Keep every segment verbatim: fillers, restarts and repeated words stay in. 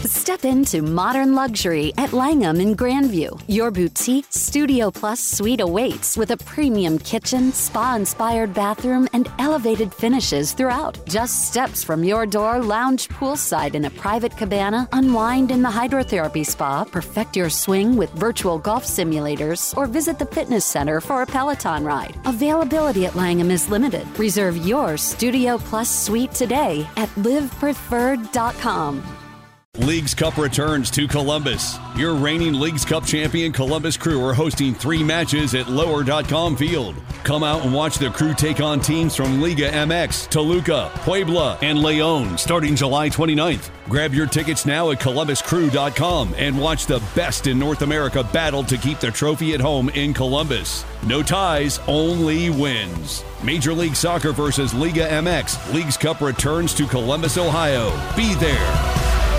Step into modern luxury at Langham in Grandview. Your boutique Studio Plus suite awaits with a premium kitchen, spa-inspired bathroom, and elevated finishes throughout. Just steps from your door, lounge poolside in a private cabana, unwind in the hydrotherapy spa, perfect your swing with virtual golf simulators, or visit the fitness center for a Peloton ride. Availability at Langham is limited. Reserve your Studio Plus suite today at live preferred dot com. Leagues Cup returns to Columbus. Your reigning Leagues Cup champion Columbus Crew are hosting three matches at lower dot com Field. Come out and watch the Crew take on teams from Liga M X, Toluca, Puebla, and Leon starting July twenty-ninth. Grab your tickets now at columbus crew dot com and watch the best in North America battle to keep the trophy at home in Columbus. No ties, only wins. Major League Soccer versus Liga M X. Leagues Cup returns to Columbus, Ohio. Be there.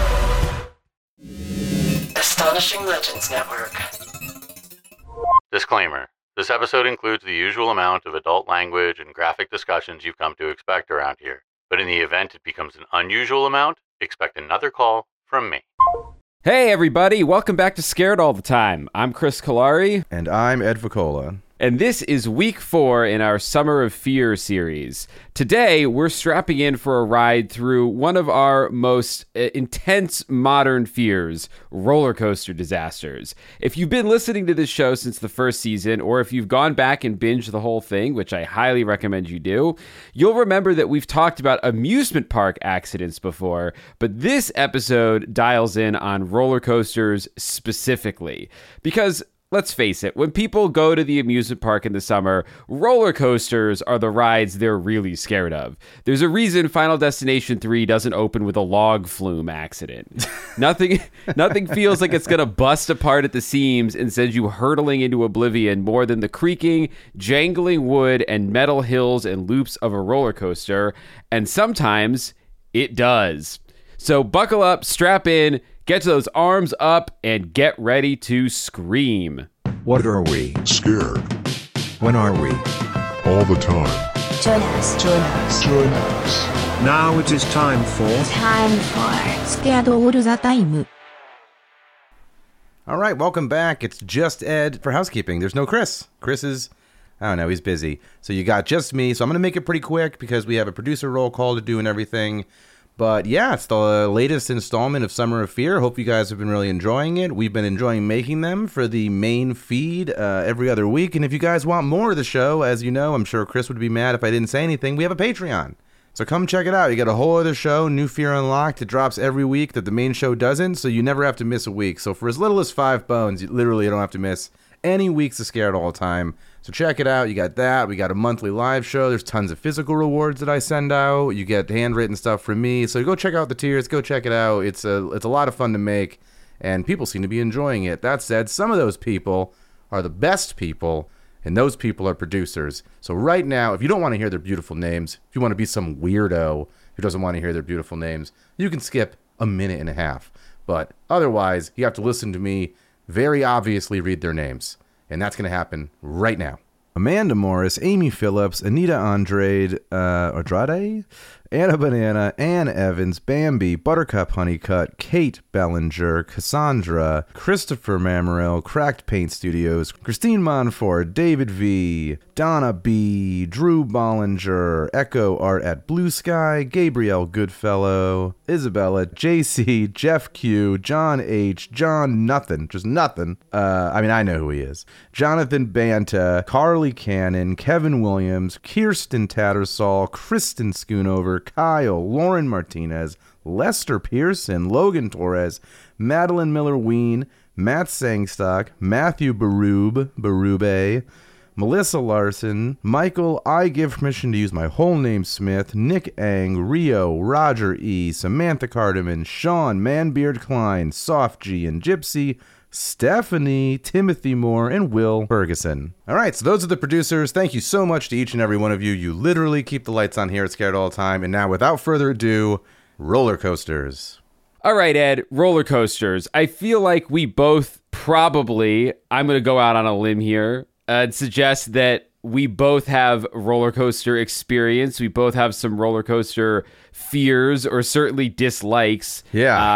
Astonishing Legends Network. Disclaimer. This episode includes the usual amount of adult language and graphic discussions you've come to expect around here. But in the event it becomes an unusual amount, expect another call from me. Hey everybody, welcome back to Scared All the Time. I'm Chris Kalari. And I'm Ed Vicola. And this is week four in our Summer of Fear series. Today, we're strapping in for a ride through one of our most uh, intense modern fears, roller coaster disasters. If you've been listening to this show since the first season, or if you've gone back and binged the whole thing, which I highly recommend you do, you'll remember that we've talked about amusement park accidents before, but this episode dials in on roller coasters specifically. Because let's face it, when people go to the amusement park in the summer, roller coasters are the rides they're really scared of. There's a reason Final Destination three doesn't open with a log flume accident. nothing nothing feels like it's going to bust apart at the seams and send you hurtling into oblivion more than the creaking, jangling wood and metal hills and loops of a roller coaster. And sometimes it does. So buckle up, strap in, get those arms up, and get ready to scream. What are we? Scared. When are we? All the time. Join us. Join us. Join us. Now it is time for... Time for... Scared All the Time. All right, welcome back. It's just Ed for housekeeping. There's no Chris. Chris is... I don't know, he's busy. So you got just me. So I'm going to make it pretty quick because we have a producer roll call to do and everything. But yeah, it's the latest installment of Summer of Fear. Hope you guys have been really enjoying it. We've been enjoying making them for the main feed uh, every other week. And if you guys want more of the show, as you know, I'm sure Chris would be mad if I didn't say anything, we have a Patreon. So come check it out. You got a whole other show, New Fear Unlocked. It drops every week that the main show doesn't, so you never have to miss a week. So for as little as five bones, you literally don't have to miss any weeks of Scared All the Time. So check it out. You got that. We got a monthly live show. There's tons of physical rewards that I send out. You get handwritten stuff from me. So go check out the tiers. Go check it out. It's a it's a lot of fun to make, and people seem to be enjoying it. That said, some of those people are the best people, and those people are producers. So right now, if you don't want to hear their beautiful names, if you want to be some weirdo who doesn't want to hear their beautiful names, you can skip a minute and a half. But otherwise, you have to listen to me very obviously read their names. And that's going to happen right now. Amanda Morris, Amy Phillips, Anita Andrade, uh, Andrade, Anna Banana, Ann Evans, Bambi, Buttercup Honeycutt, Kate Bellinger, Cassandra, Christopher Mamorel, Cracked Paint Studios, Christine Monfort, David V, Donna B, Drew Bollinger, Echo Art at Blue Sky, Gabrielle Goodfellow, Isabella, J C, Jeff Q, John H, John Nothing, just nothing. Uh, I mean, I know who he is. Jonathan Banta, Carly Cannon, Kevin Williams, Kirsten Tattersall, Kristen Schoonover, Kyle, Lauren Martinez, Lester Pearson, Logan Torres, Madeline Miller-Ween, Matt Sangstock, Matthew Barube, Barube, Melissa Larson, Michael, I give permission to use my whole name Smith, Nick Ang, Rio, Roger E, Samantha Cardiman, Sean, Manbeard Klein, Soft G, and Gypsy, Stephanie, Timothy Moore, and Will Ferguson. All right, so those are the producers. Thank you so much to each and every one of you. You literally keep the lights on here at Scared All the Time. And now, without further ado, roller coasters. All right, Ed, roller coasters. I feel like we both probably, I'm going to go out on a limb here, uh, and suggest that we both have roller coaster experience. We both have some roller coaster fears or certainly dislikes. Yeah. Uh,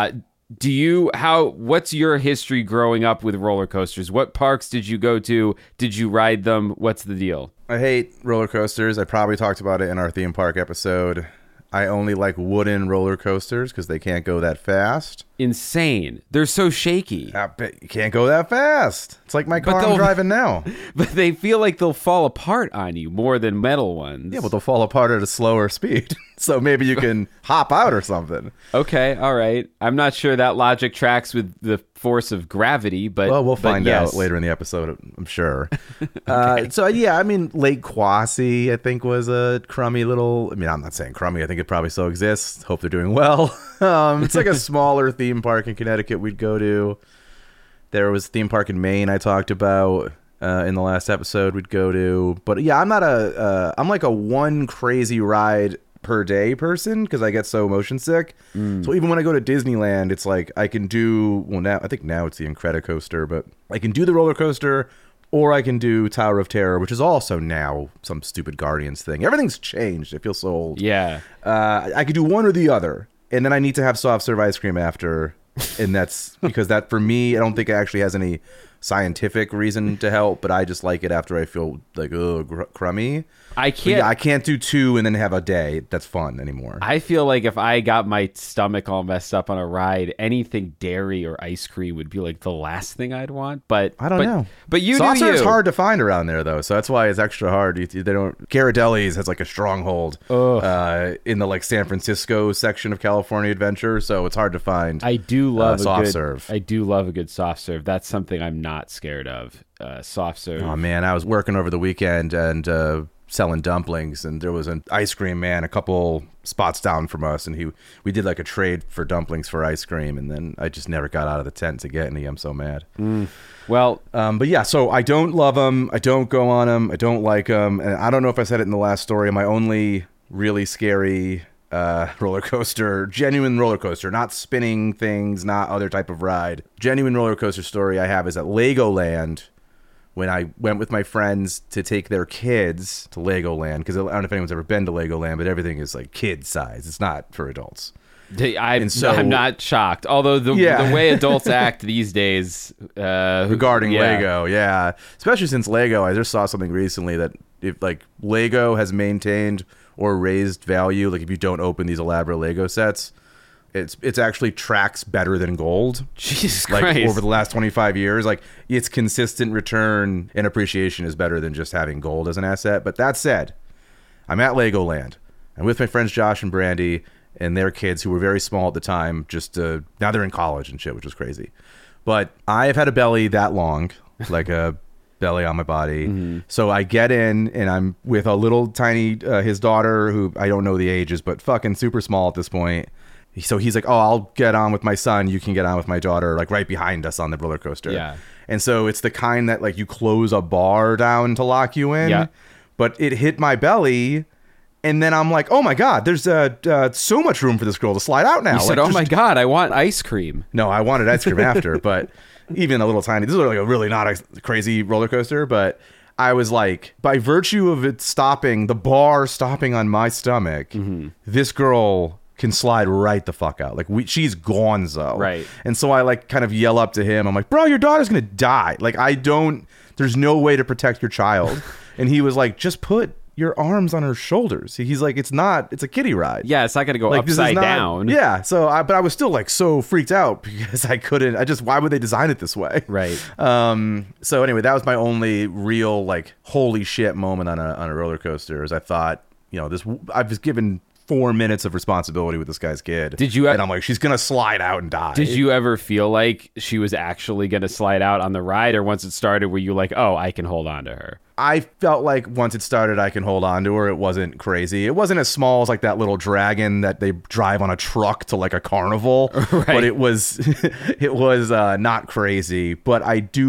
Do you, how, what's your history growing up with roller coasters? What parks did you go to? Did you ride them? What's the deal? I hate roller coasters. I probably talked about it in our theme park episode. I only like wooden roller coasters because they can't go that fast. Insane. They're so shaky. I bet you can't go that fast. It's like my But car I'm they'll- driving now. But they feel like they'll fall apart on you more than metal ones. Yeah, but they'll fall apart at a slower speed. So maybe you can hop out or something. Okay, all right. I'm not sure that logic tracks with the force of gravity, but Well, we'll but find yes. out later in the episode, I'm sure. uh, so, yeah, I mean, Lake Quasi, I think, was a crummy little... I mean, I'm not saying crummy. I think it probably still exists. Hope they're doing well. um, it's like a smaller theme park in Connecticut we'd go to. There was a theme park in Maine I talked about uh, in the last episode we'd go to. But, yeah, I'm not a... Uh, I'm like a one crazy ride per day person because I get so motion sick. Mm. So even when I go to Disneyland, it's like I can do, well, now I think now it's the Incredicoaster, but I can do the roller coaster or I can do Tower of Terror, which is also now some stupid Guardians thing. Everything's changed. It feels so old. Yeah. Uh, I could do one or the other, and then I need to have soft serve ice cream after, and that's because that for me, I don't think it actually has any scientific reason to help, but I just like it after I feel like ugh, gr- crummy. I But can't. yeah, I can't do two and then have a day that's fun anymore. I feel like if I got my stomach all messed up on a ride, anything dairy or ice cream would be like the last thing I'd want. But I don't but, know. But you Soft do serve's you. hard to find around there though, so that's why it's extra hard. You- They don't. Ghirardelli's has like a stronghold uh, in the like San Francisco section of California Adventure, so it's hard to find. I do love uh, a soft good, serve. I do love a good soft serve. That's something I'm not scared of. Uh, soft serve. Oh man, I was working over the weekend and uh, selling dumplings, and there was an ice cream man a couple spots down from us, and he we did like a trade for dumplings for ice cream, and then I just never got out of the tent to get any. I'm so mad. Mm. Well, um, but yeah, so I don't love them. I don't go on them. I don't like them, and I don't know if I said it in the last story. My only really scary uh, roller coaster, genuine roller coaster, not spinning things, not other type of ride. Genuine roller coaster story I have is at Legoland. When I went with my friends to take their kids to Legoland, because I don't know if anyone's ever been to Legoland, but everything is like kid size. It's not for adults. I'm, so- I'm not shocked. Although the, Yeah. the way adults act these days, uh, Regarding yeah. Lego, yeah. Especially since Lego, I just saw something recently that if like Lego has maintained or raised value, like if you don't open these elaborate Lego sets, it's it's actually tracks better than gold. Jesus Like Christ. over the last twenty-five years, like its consistent return and appreciation is better than just having gold as an asset. But that said, I'm at Legoland. I'm with my friends Josh and Brandy and their kids who were very small at the time. Just uh, now they're in college and shit, which was crazy. But I've had a belly that long, like a belly on my body. Mm-hmm. So I get in and I'm with a little tiny, uh, his daughter, who I don't know the ages, but fucking super small at this point. So he's like, oh, I'll get on with my son. You can get on with my daughter, like right behind us on the roller coaster. Yeah. And so it's the kind that like you close a bar down to lock you in. Yeah. But it hit my belly. And then I'm like, oh my God, there's uh, uh, so much room for this girl to slide out now. You said, Like, "Oh my just- God, I want ice cream." No, I wanted ice cream after, but even a little tiny, this is like a really not a crazy roller coaster, but I was like, by virtue of it stopping, the bar stopping on my stomach, Mm-hmm. this girl can slide right the fuck out. Like we, she's gonzo. Right. And so I like kind of yell up to him. I'm like, bro, your daughter's going to die. Like I don't, there's no way to protect your child. And he was like, just put your arms on her shoulders. He's like, it's not, it's a kiddie ride. Yeah, it's not going to go Like, this is upside not- down. Yeah. So I, but I was still like so freaked out because I couldn't, I just, why would they design it this way? Right. Um, so anyway, that was my only real like, holy shit moment on a, on a roller coaster is I thought, you know, this, I was given four minutes of responsibility with this guy's kid. Did you- And I'm like, she's going to slide out and die. Did you ever feel like she was actually going to slide out on the ride, or once it started, were you like, "Oh, I can hold on to her"? I felt like once it started, I can hold on to her. It wasn't crazy. It wasn't as small as like that little dragon that they drive on a truck to like a carnival. Right. But it was, it was uh, not crazy. But I do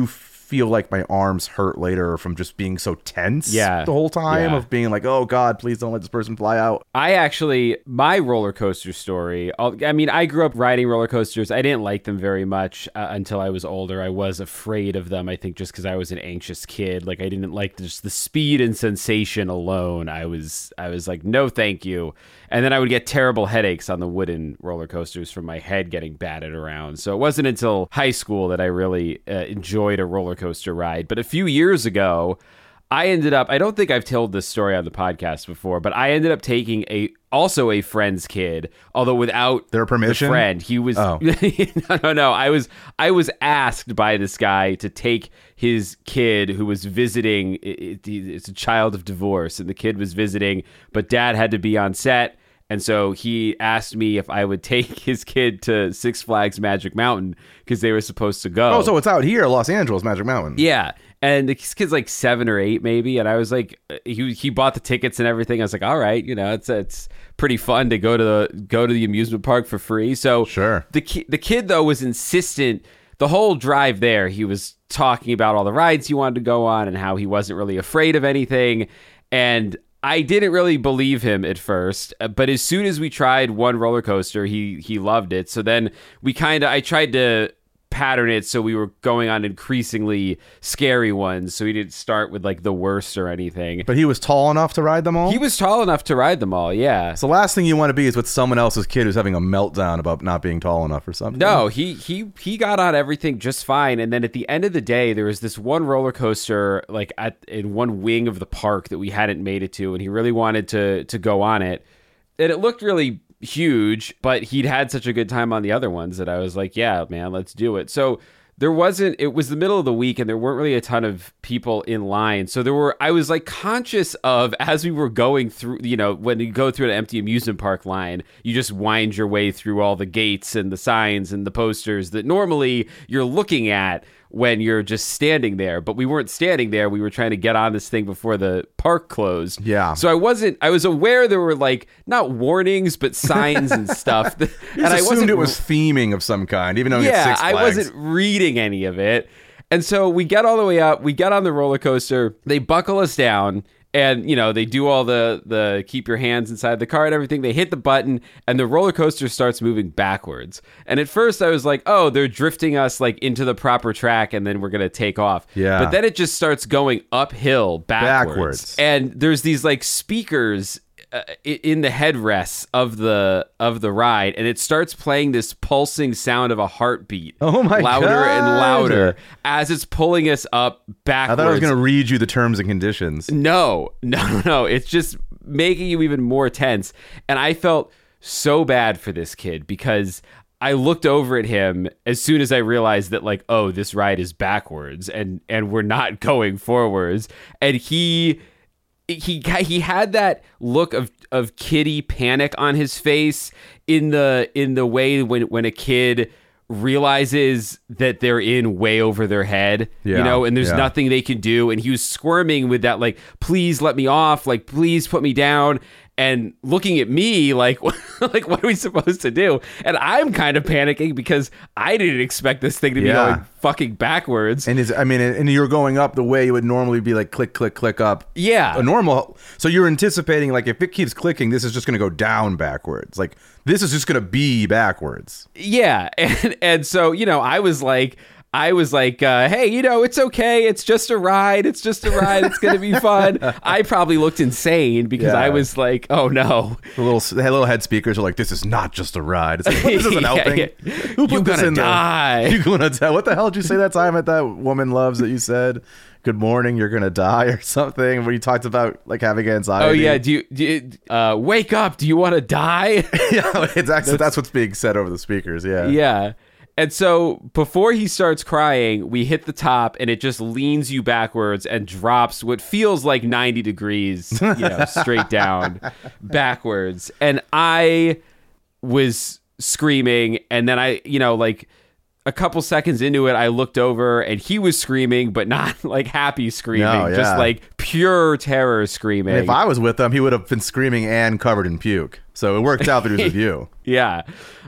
feel like my arms hurt later from just being so tense Yeah. the whole time Yeah. of being like, oh God, please don't let this person fly out. I actually, my roller coaster story, I'll- I mean, I grew up riding roller coasters. I didn't like them very much uh, until I was older. I was afraid of them, I think, just because I was an anxious kid. Like, I didn't like just the speed and sensation alone. I was, I was like, no, thank you. And then I would get terrible headaches on the wooden roller coasters from my head getting batted around. So it wasn't until high school that I really uh, enjoyed a roller coaster ride. But a few years ago, I ended up, I don't think I've told this story on the podcast before, but I ended up taking a, also a friend's kid, although without Their permission? the friend. He was, Oh. no, no, no. I was, I was asked by this guy to take his kid who was visiting. It, it, it's a child of divorce, and the kid was visiting, but dad had to be on set. And so he asked me if I would take his kid to Six Flags Magic Mountain because they were supposed to go. Oh, so it's out here, Los Angeles, Magic Mountain. Yeah. And the kid's like seven or eight, maybe. And I was like, he he bought the tickets and everything. I was like, all right, you know, it's it's pretty fun to go to the go to the amusement park for free. So Sure. The ki- the kid though was insistent the whole drive there. He was talking about all the rides he wanted to go on and how he wasn't really afraid of anything. And I didn't really believe him at first, but as soon as we tried one roller coaster, he he loved it. So then we kind of I tried to pattern it so we were going on increasingly scary ones, so he didn't start with like the worst or anything. But he was tall enough to ride them all? He was tall enough to ride them all, yeah. So the last thing you want to be is with someone else's kid who's having a meltdown about not being tall enough or something. No, he he he got on everything just fine. And then at the end of the day, there was this one roller coaster like at in one wing of the park that we hadn't made it to, and he really wanted to to go on it. And it looked really huge, but he'd had such a good time on the other ones that I was like, yeah, man, let's do it. So there wasn't, it was the middle of the week and there weren't really a ton of people in line. So there were, I was like conscious of, as we were going through, you know, when you go through an empty amusement park line, you just wind your way through all the gates and the signs and the posters that normally you're looking at when you're just standing there. But we weren't standing there. We were trying to get on this thing before the park closed. Yeah. So I wasn't, I was aware there were like, not warnings, but signs and stuff. You and just I assumed wasn't it was theming of some kind, even though yeah, it's Six I Flags. wasn't reading any of it. And so we get all the way up, we get on the roller coaster, they buckle us down, and, you know, they do all the, the keep your hands inside the car and everything. They hit the button, and the roller coaster starts moving backwards. And at first I was like, oh, they're drifting us, like, into the proper track, and then we're going to take off. Yeah. But then it just starts going uphill backwards. Backwards. And there's these, like, speakers Uh, in the headrests of the of the ride, and it starts playing this pulsing sound of a heartbeat. Oh my louder God. and louder as it's pulling us up backwards. I thought I was going to read you the terms and conditions. No, no, no, no. It's just making you even more tense. And I felt so bad for this kid because I looked over at him as soon as I realized that, like, oh, this ride is backwards and and we're not going forwards. And he. He he had that look of, of kiddie panic on his face in the in the way when when a kid realizes that they're in way over their head, Yeah, you know, and there's yeah. nothing they can do. And he was squirming with that, like, please let me off, like, please put me down. And looking at me like, like, what are we supposed to do? And I'm kind of panicking because I didn't expect this thing to be Yeah. going fucking backwards. And is I mean, and you're going up the way you would normally be like click, click, click up. Yeah. A normal. So you're anticipating like if it keeps clicking, this is just going to go down backwards. Like this is just going to be backwards. Yeah. And, and so, you know, I was like, I was like, uh, hey, you know, it's okay. It's just a ride. It's just a ride. It's going to be fun. I probably looked insane because Yeah. I was like, oh, no. The little the little head speakers are like, this is not just a ride. It's like, what, this isn't Yeah, helping. yeah. Who put You're this gonna in there? die. You're going to die. What the hell did you say that time at that woman loves that you said? Good morning, you're going to die or something where you talked about like having anxiety. Oh, yeah. Do you, do you uh, wake up? Do you want to die? Yeah, it's actually, that's what's being said over the speakers. Yeah. Yeah. And so before he starts crying, we hit the top and it just leans you backwards and drops what feels like ninety degrees, you know, straight down backwards. And I was screaming. And then I, you know, like a couple seconds into it, I looked over and he was screaming, but not like happy screaming, No, yeah. just like pure terror screaming. And if I was with him, he would have been screaming and covered in puke. So it worked out that he was with you. Yeah.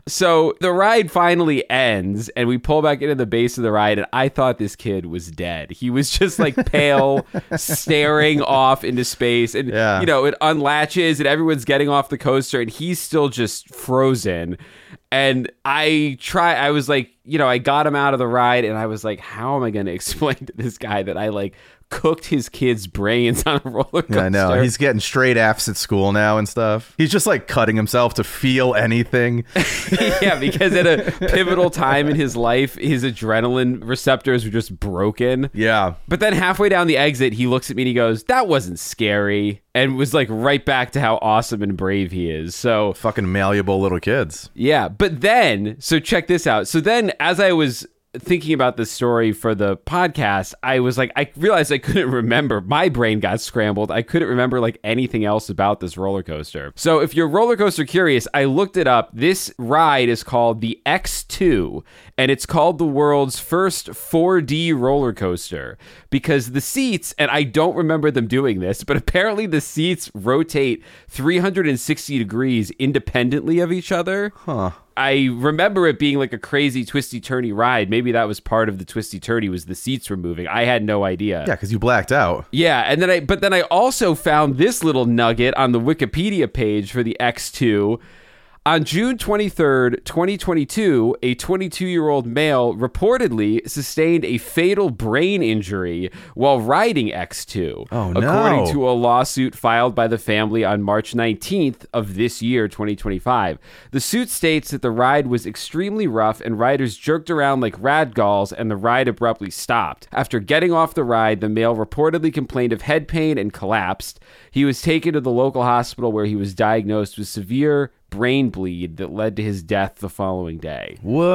So the ride finally ends and we pull back into the base of the ride and I thought this kid was dead. He was just like pale, staring off into space. And, yeah. you know, it unlatches and everyone's getting off the coaster and he's still just frozen. And I try, I was like, you know, I got him out of the ride and I was like, how am I going to explain to this guy that I like cooked his kid's brains on a roller coaster? Yeah, I know. He's getting straight F's at school now and stuff. He's just like cutting himself to feel anything. Yeah, because at a pivotal time in his life, his adrenaline receptors were just broken. Yeah. But then halfway down the exit, he looks at me and he goes, that wasn't scary. And was like right back to how awesome and brave he is. So fucking malleable little kids. Yeah. But then, so check this out. So then as I was thinking about this story for the podcast, I was like, I realized I couldn't remember. My brain got scrambled. I couldn't remember like anything else about this roller coaster. So if you're roller coaster curious, I looked it up. This ride is called the X two, and it's called the world's first four D roller coaster because the seats, and I don't remember them doing this, but apparently the seats rotate three hundred sixty degrees independently of each other. Huh. I remember it being like a crazy twisty turny ride. Maybe that was part of the twisty turny was the seats were moving. I had no idea. Yeah, because you blacked out. Yeah, and then I but then I also found this little nugget on the Wikipedia page for the X two. On June twenty-third, twenty twenty-two, a twenty-two-year-old male reportedly sustained a fatal brain injury while riding X two. Oh, no. According to a lawsuit filed by the family on March nineteenth of this year, twenty twenty-five. The suit states that the ride was extremely rough and riders jerked around like ragdolls and the ride abruptly stopped. After getting off the ride, the male reportedly complained of head pain and collapsed. He was taken to the local hospital where he was diagnosed with severe brain bleed that led to his death the following day.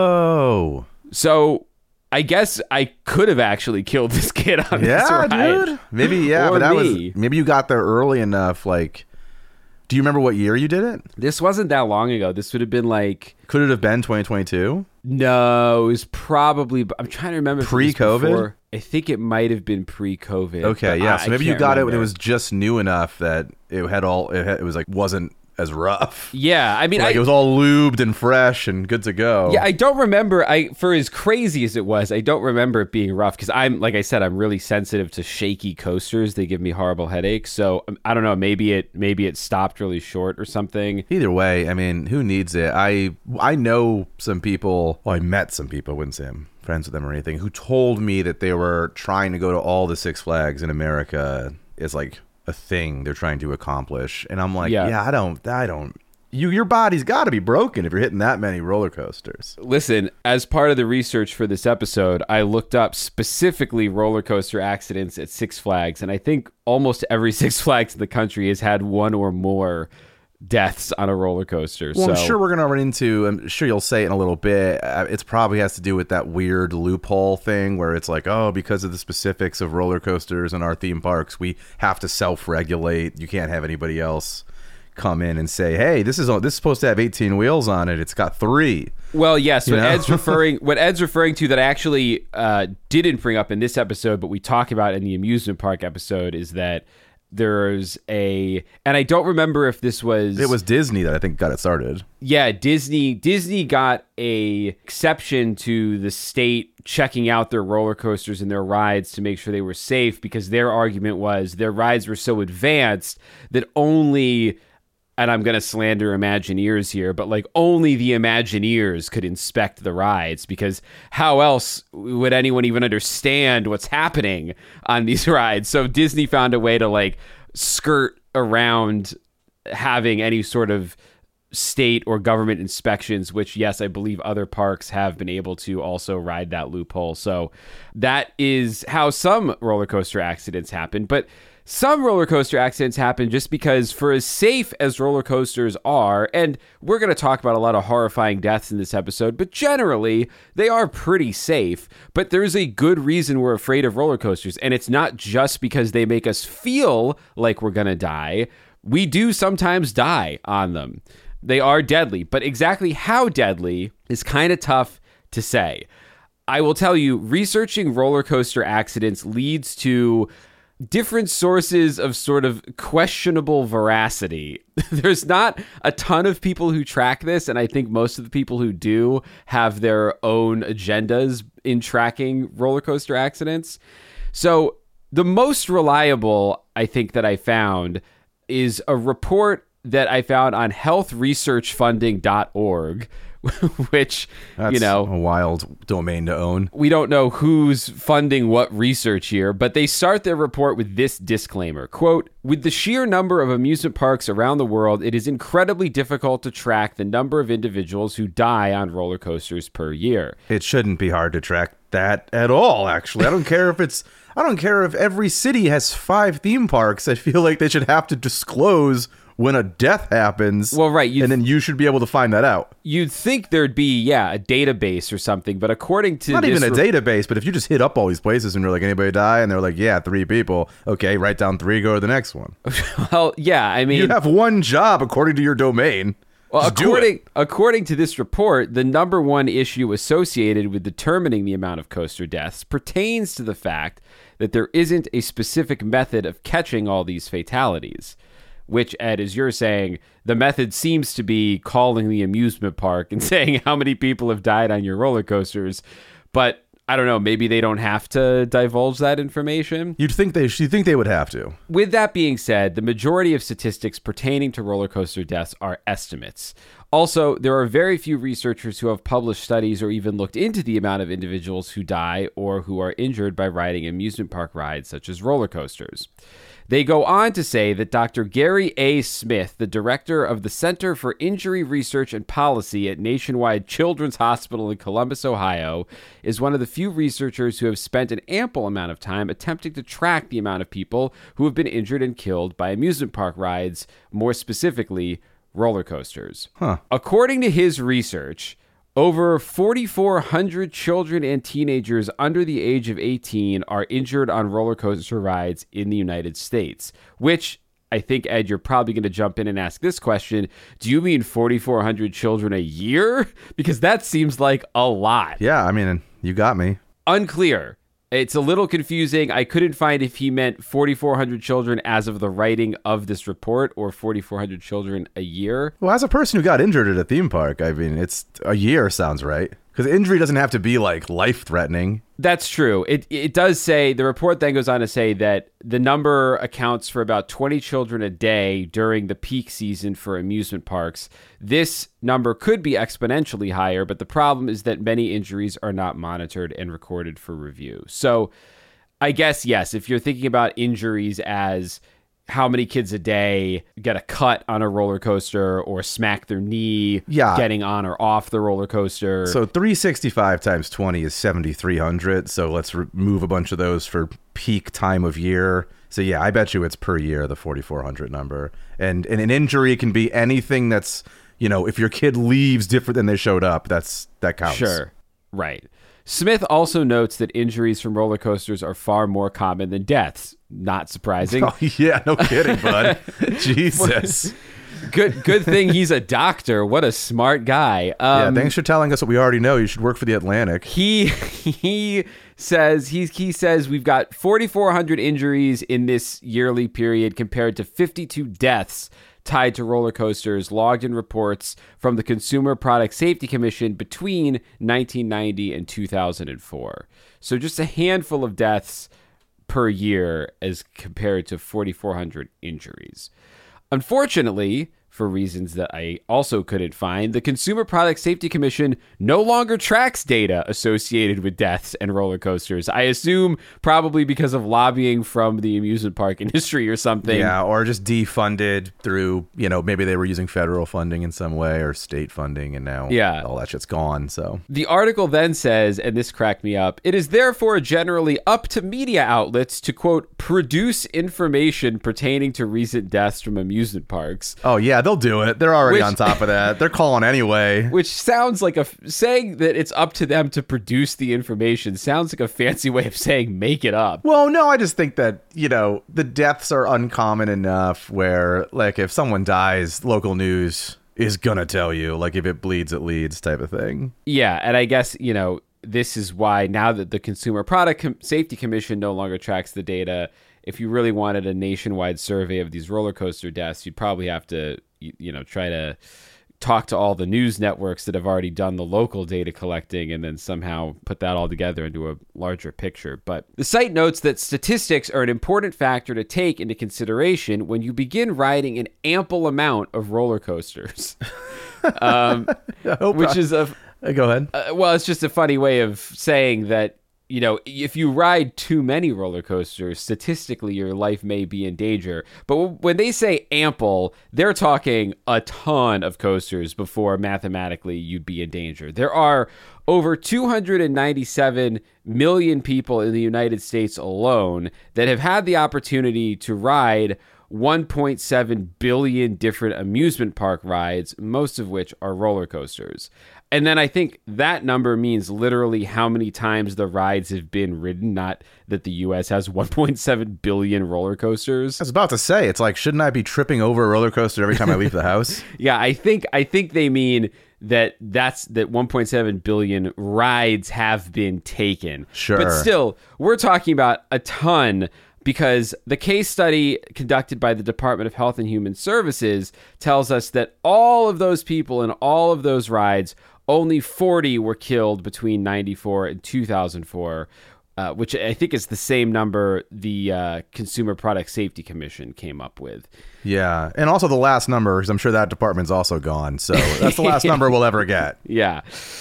Whoa. So I guess I could have actually killed this kid on yeah, this ride. Yeah, dude. Maybe, yeah, or but that me. was, maybe you got there early enough. Like, do you remember what year you did it? This wasn't that long ago. This would have been like... Could it have been twenty twenty-two? No, it was probably... I'm trying to remember. Pre-COVID? I think it might have been pre-COVID. Okay, yeah. I, so maybe I you got remember. it when it was just new enough that it had all... It, had, it was like, wasn't as rough. Yeah, I mean... Like I, it was all lubed and fresh and good to go. Yeah, I don't remember... I For as crazy as it was, I don't remember it being rough because I'm, like I said, I'm really sensitive to shaky coasters. They give me horrible headaches. So, I don't know, maybe it maybe it stopped really short or something. Either way, I mean, who needs it? I I know some people... Well, I met some people, I wouldn't say I'm friends with them or anything, who told me that they were trying to go to all the Six Flags in America as like a thing they're trying to accomplish. And I'm like, yeah, yeah I don't, I don't, you, your body's got to be broken if you're hitting that many roller coasters. Listen, as part of the research for this episode, I looked up specifically roller coaster accidents at Six Flags. And I think almost every Six Flags in the country has had one or more deaths on a roller coaster. Well, so. I'm sure we're going to run into, I'm sure you'll say it in a little bit, uh, it probably has to do with that weird loophole thing where it's like, oh, because of the specifics of roller coasters and our theme parks, we have to self-regulate. You can't have anybody else come in and say, hey, this is this is supposed to have eighteen wheels on it. It's got three. Well, yes, what You know? Ed's referring what Ed's referring to that I actually uh, didn't bring up in this episode, but we talk about in the amusement park episode is that there's a, and I don't remember if this was... It was Disney that I think got it started. Yeah, Disney Disney got a exception to the state checking out their roller coasters and their rides to make sure they were safe because their argument was their rides were so advanced that only... And I'm going to slander Imagineers here, but like only the Imagineers could inspect the rides because how else would anyone even understand what's happening on these rides? So Disney found a way to like skirt around having any sort of state or government inspections, which yes, I believe other parks have been able to also ride that loophole. So that is how some roller coaster accidents happen. But some roller coaster accidents happen just because for as safe as roller coasters are, and we're going to talk about a lot of horrifying deaths in this episode, but generally they are pretty safe, but there's a good reason we're afraid of roller coasters. And it's not just because they make us feel like we're going to die. We do sometimes die on them. They are deadly, but exactly how deadly is kind of tough to say. I will tell you, researching roller coaster accidents leads to different sources of sort of questionable veracity. There's not a ton of people who track this, and I think most of the people who do have their own agendas in tracking roller coaster accidents. So the most reliable, I think, that I found is a report that I found on health research funding dot org, which, That's you know, a wild domain to own. We don't know who's funding what research here, but they start their report with this disclaimer, quote, "With the sheer number of amusement parks around the world, it is incredibly difficult to track the number of individuals who die on roller coasters per year." It shouldn't be hard to track that at all, actually. I don't care if it's, I don't care if every city has five theme parks. I feel like they should have to disclose when a death happens. Well, right. And then you should be able to find that out. You'd think there'd be, yeah, a database or something, but according to Not this even a re- database, but if you just hit up all these places and you're like, anybody die? And they're like, yeah, three people. Okay, write down three, go to the next one. Well, yeah, I mean... You have one job according to your domain. Well, Just do according it. according to this report, the number one issue associated with determining the amount of coaster deaths pertains to the fact that there isn't a specific method of catching all these fatalities. Which, Ed, as you're saying, the method seems to be calling the amusement park and saying how many people have died on your roller coasters. But I don't know, maybe they don't have to divulge that information. You'd think they you think they would have to. With that being said, the majority of statistics pertaining to roller coaster deaths are estimates. Also, there are very few researchers who have published studies or even looked into the amount of individuals who die or who are injured by riding amusement park rides such as roller coasters. They go on to say that Doctor Gary A. Smith, the director of the Center for Injury Research and Policy at Nationwide Children's Hospital in Columbus, Ohio, is one of the few researchers who have spent an ample amount of time attempting to track the amount of people who have been injured and killed by amusement park rides, more specifically, roller coasters. Huh. According to his research, over four thousand four hundred children and teenagers under the age of eighteen are injured on roller coaster rides in the United States, which I think, Ed, you're probably going to jump in and ask this question. Do you mean four thousand four hundred children a year? Because that seems like a lot. Yeah, I mean, you got me. Unclear. It's a little confusing. I couldn't find if he meant four thousand four hundred children as of the writing of this report or four thousand four hundred children a year. Well, as a person who got injured at a theme park, I mean, it's a year sounds right. Because injury doesn't have to be like life-threatening. That's true. It it does say, the report then goes on to say that the number accounts for about twenty children a day during the peak season for amusement parks. This number could be exponentially higher, but the problem is that many injuries are not monitored and recorded for review. So I guess, yes, if you're thinking about injuries as how many kids a day get a cut on a roller coaster or smack their knee yeah. getting on or off the roller coaster. So three sixty-five times twenty is seventy-three hundred. So let's remove a bunch of those for peak time of year. So yeah, I bet you it's per year, the forty-four hundred number. And, and an injury can be anything that's, you know, if your kid leaves different than they showed up, that's that counts. Sure. Right. Smith also notes that injuries from roller coasters are far more common than deaths. Not surprising. Oh, yeah, no kidding, bud. Jesus. Good good thing he's a doctor. What a smart guy. Um, yeah, thanks for telling us what we already know. You should work for the Atlantic. He he says he, he says we've got four thousand four hundred injuries in this yearly period compared to fifty-two deaths tied to roller coasters logged in reports from the Consumer Product Safety Commission between nineteen ninety and two thousand four. So just a handful of deaths per year as compared to four thousand four hundred injuries. Unfortunately, for reasons that I also couldn't find, the Consumer Product Safety Commission no longer tracks data associated with deaths and roller coasters. I assume probably because of lobbying from the amusement park industry or something. Yeah, or just defunded through, you know, maybe they were using federal funding in some way or state funding, and now yeah. all that shit's gone. So the article then says, and this cracked me up, it is therefore generally up to media outlets to, quote, produce information pertaining to recent deaths from amusement parks. Oh, yeah. They'll do it. They're already Which, on top of that. They're calling anyway. Which sounds like a saying that it's up to them to produce the information sounds like a fancy way of saying make it up. Well, no, I just think that, you know, the deaths are uncommon enough where, like, if someone dies, local news is gonna tell you. Like, if it bleeds, it leads type of thing. Yeah, and I guess, you know, this is why now that the Consumer Product Com- Safety Commission no longer tracks the data, if you really wanted a nationwide survey of these roller coaster deaths, you'd probably have to, you, you know, try to talk to all the news networks that have already done the local data collecting and then somehow put that all together into a larger picture. But the site notes that statistics are an important factor to take into consideration when you begin riding an ample amount of roller coasters. um, which is a... Go ahead. Uh, well, it's just a funny way of saying that, you know, if you ride too many roller coasters, statistically, your life may be in danger. But w- when they say ample, they're talking a ton of coasters before mathematically you'd be in danger. There are over two hundred ninety-seven million people in the United States alone that have had the opportunity to ride one point seven billion different amusement park rides, most of which are roller coasters. And then I think that number means literally how many times the rides have been ridden, not that the U S has one point seven billion roller coasters. I was about to say, it's like, shouldn't I be tripping over a roller coaster every time I leave the house? Yeah, I think I think they mean that that's that one point seven billion rides have been taken. Sure. But still, we're talking about a ton, because the case study conducted by the Department of Health and Human Services tells us that all of those people in all of those rides, only forty were killed between ninety-four and two thousand four, uh, which I think is the same number the uh, Consumer Product Safety Commission came up with. Yeah, and also the last number, because I'm sure that department's also gone. So that's the last number we'll ever get. Yeah.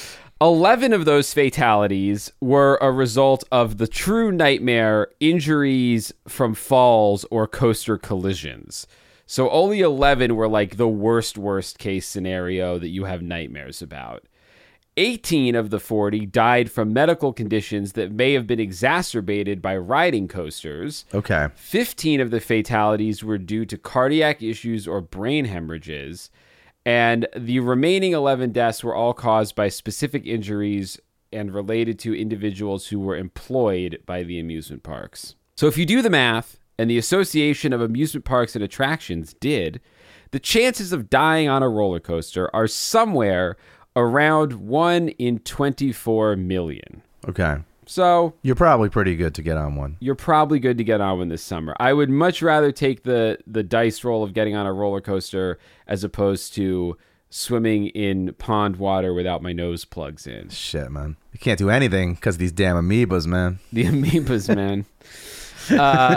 eleven of those fatalities were a result of the true nightmare injuries from falls or coaster collisions. So only eleven were like the worst, worst case scenario that you have nightmares about. eighteen of the forty died from medical conditions that may have been exacerbated by riding coasters. Okay. fifteen of the fatalities were due to cardiac issues or brain hemorrhages. And the remaining eleven deaths were all caused by specific injuries and related to individuals who were employed by the amusement parks. So if you do the math, and the Association of Amusement Parks and Attractions did, the chances of dying on a roller coaster are somewhere around one in twenty-four million. Okay. So you're probably pretty good to get on one. You're probably good to get on one this summer. I would much rather take the, the dice roll of getting on a roller coaster as opposed to swimming in pond water without my nose plugs in. Shit, man. You can't do anything because of these damn amoebas, man. The amoebas, man. Uh,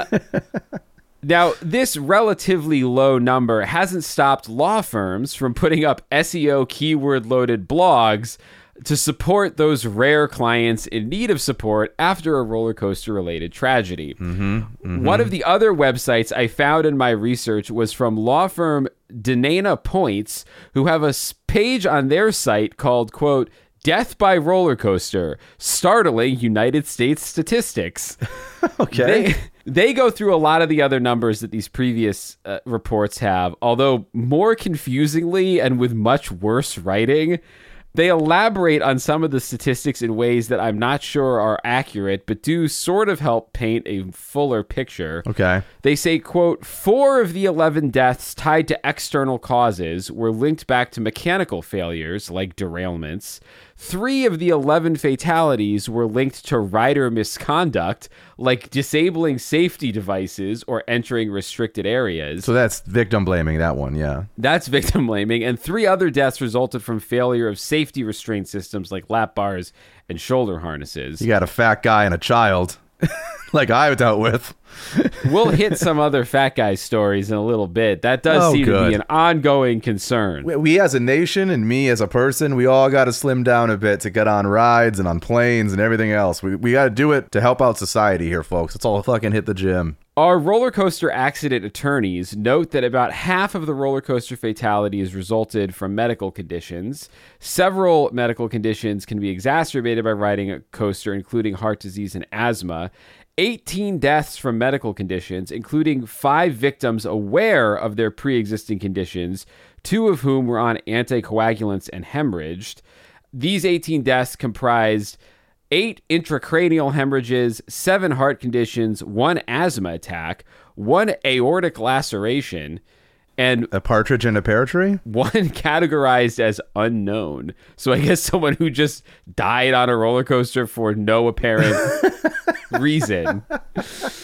now, this relatively low number hasn't stopped law firms from putting up S E O keyword-loaded blogs to support those rare clients in need of support after a roller coaster-related tragedy. Mm-hmm, mm-hmm. One of the other websites I found in my research was from law firm Denana Points, who have a page on their site called, quote, Death by Roller Coaster, Startling United States Statistics. Okay. They, they go through a lot of the other numbers that these previous uh, reports have, although more confusingly and with much worse writing. They elaborate on some of the statistics in ways that I'm not sure are accurate, but do sort of help paint a fuller picture. Okay. They say, quote, four of the eleven deaths tied to external causes were linked back to mechanical failures, like derailments. Three of the eleven fatalities were linked to rider misconduct, like disabling safety devices or entering restricted areas. So that's victim blaming, that one, yeah. That's victim blaming. And three other deaths resulted from failure of safety restraint systems like lap bars and shoulder harnesses. You got a fat guy and a child, like I dealt with. We'll hit some other fat guy stories in a little bit. That does oh, seem good. to be an ongoing concern. We, we as a nation and me as a person, we all got to slim down a bit to get on rides and on planes and everything else. We, we got to do it to help out society here, folks. Let's all fucking hit the gym. Our roller coaster accident attorneys note that about half of the roller coaster fatalities resulted from medical conditions. Several medical conditions can be exacerbated by riding a coaster, including heart disease and asthma. eighteen deaths from medical conditions, including five victims aware of their pre-existing conditions, two of whom were on anticoagulants and hemorrhaged. These eighteen deaths comprised eight intracranial hemorrhages, seven heart conditions, one asthma attack, one aortic laceration, and a partridge in a pear tree? One categorized as unknown. So I guess someone who just died on a roller coaster for no apparent reason.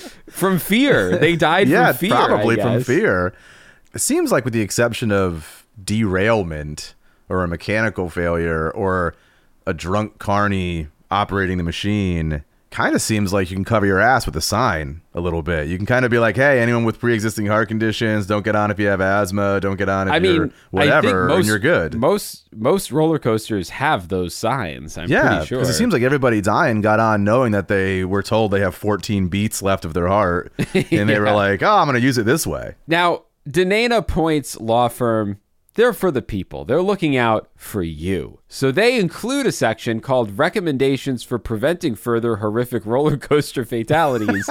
From fear. They died yeah, from fear. probably I from guess. fear. It seems like with the exception of derailment or a mechanical failure or a drunk carny operating the machine, kind of seems like you can cover your ass with a sign a little bit. You can kind of be like, hey, anyone with pre-existing heart conditions, don't get on if you have asthma, don't get on if I you're mean, whatever, I think most, and you're good. Most most roller coasters have those signs, I'm yeah, pretty sure. because it seems like everybody dying got on knowing that they were told they have fourteen beats left of their heart, and they Yeah. were like, oh, I'm going to use it this way. Now, Denena Point's law firm, they're for the people. They're looking out for you. So they include a section called Recommendations for Preventing Further Horrific Roller Coaster Fatalities.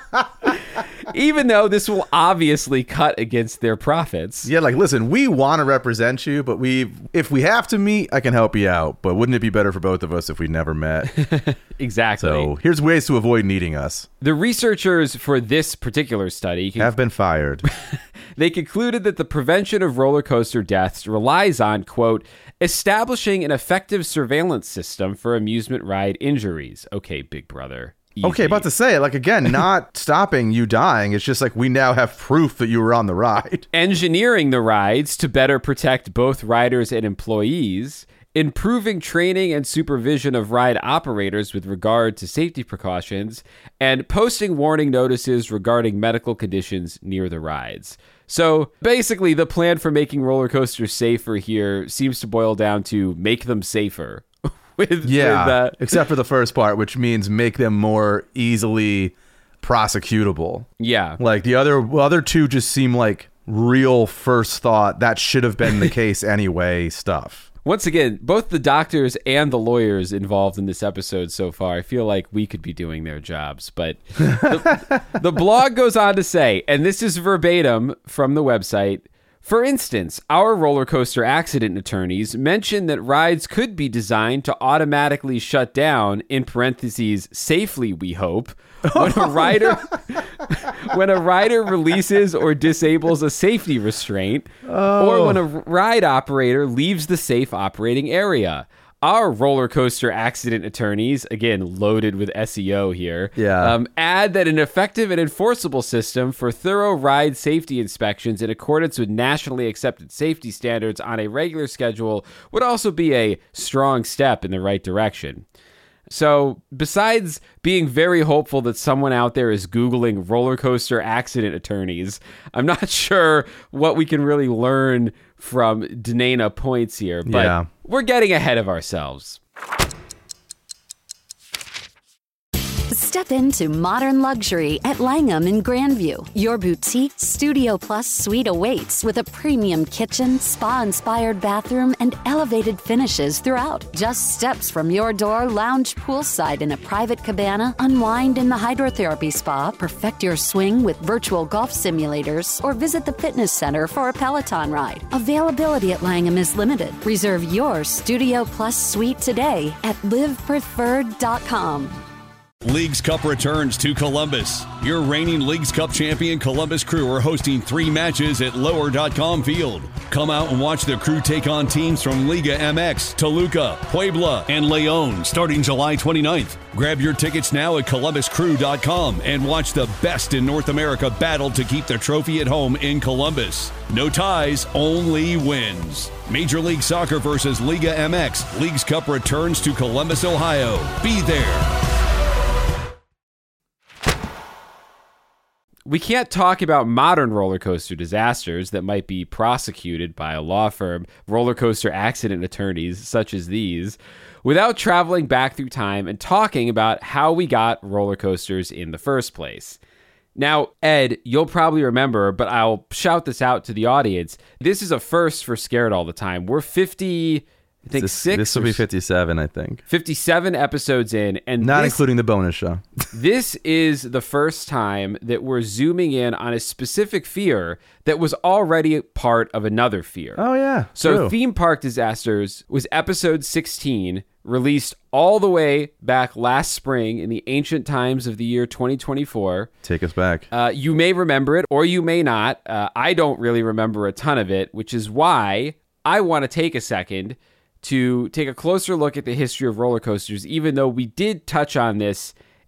Even though this will obviously cut against their profits. Yeah, like, listen, we want to represent you, but we, if we have to meet, I can help you out. But wouldn't it be better for both of us if we never met? Exactly. So here's ways to avoid needing us. The researchers for this particular study con- Have been fired. they concluded that the prevention of roller coaster deaths relies on, quote, establishing an effective surveillance system for amusement ride injuries. Okay, big brother. Easy. Okay, about to say, like, again, not stopping you dying. It's just like we now have proof that you were on the ride. Engineering the rides to better protect both riders and employees, improving training and supervision of ride operators with regard to safety precautions, and posting warning notices regarding medical conditions near the rides. So basically, the plan for making roller coasters safer here seems to boil down to make them safer. with, Yeah, with, uh, except for the first part, which means make them more easily prosecutable. yeah. Like the other other two just seem like real first thought, that should have been the case anyway stuff. Once again, both the doctors and the lawyers involved in this episode so far, I feel like we could be doing their jobs. But the, the blog goes on to say, and this is verbatim from the website, for instance, our roller coaster accident attorneys mentioned that rides could be designed to automatically shut down, in parentheses, safely, we hope, when a rider when a rider releases or disables a safety restraint, Oh. or when a ride operator leaves the safe operating area. Our roller coaster accident attorneys, again, loaded with S E O here, Yeah. um, add that an effective and enforceable system for thorough ride safety inspections in accordance with nationally accepted safety standards on a regular schedule would also be a strong step in the right direction. So, besides being very hopeful that someone out there is Googling roller coaster accident attorneys, I'm not sure what we can really learn from Denena Points here, but Yeah. we're getting ahead of ourselves. Step into modern luxury at Langham in Grandview. Your boutique Studio Plus suite awaits with a premium kitchen, spa-inspired bathroom, and elevated finishes throughout. Just steps from your door, lounge poolside in a private cabana, unwind in the hydrotherapy spa, perfect your swing with virtual golf simulators, or visit the fitness center for a Peloton ride. Availability at Langham is limited. Reserve your Studio Plus suite today at live preferred dot com. Leagues Cup returns to Columbus. Your reigning Leagues Cup champion Columbus Crew are hosting three matches at lower dot com field. Come out and watch the Crew take on teams from Liga M X, Toluca, Puebla, and Leon starting July twenty-ninth. Grab your tickets now at columbus crew dot com and watch the best in North America battle to keep the trophy at home in Columbus. No ties, only wins. Major League Soccer versus Liga M X. Leagues Cup returns to Columbus, Ohio. Be there. We can't talk about modern roller coaster disasters that might be prosecuted by a law firm, roller coaster accident attorneys such as these, without traveling back through time and talking about how we got roller coasters in the first place. Now, Ed, you'll probably remember, but I'll shout this out to the audience. This is a first for Scared All the Time. We're fifty, I think This, six. this will or be s- fifty-seven, I think. fifty-seven episodes in, and Not this, including the bonus show. this is the first time that we're zooming in on a specific fear that was already part of another fear. Oh, yeah. So true. Theme Park Disasters was episode sixteen, released all the way back last spring in the ancient times of the year twenty twenty-four. Take us back. Uh, you may remember it or you may not. Uh, I don't really remember a ton of it, which is why I want to take a second to take a closer look at the history of roller coasters, even though we did touch on this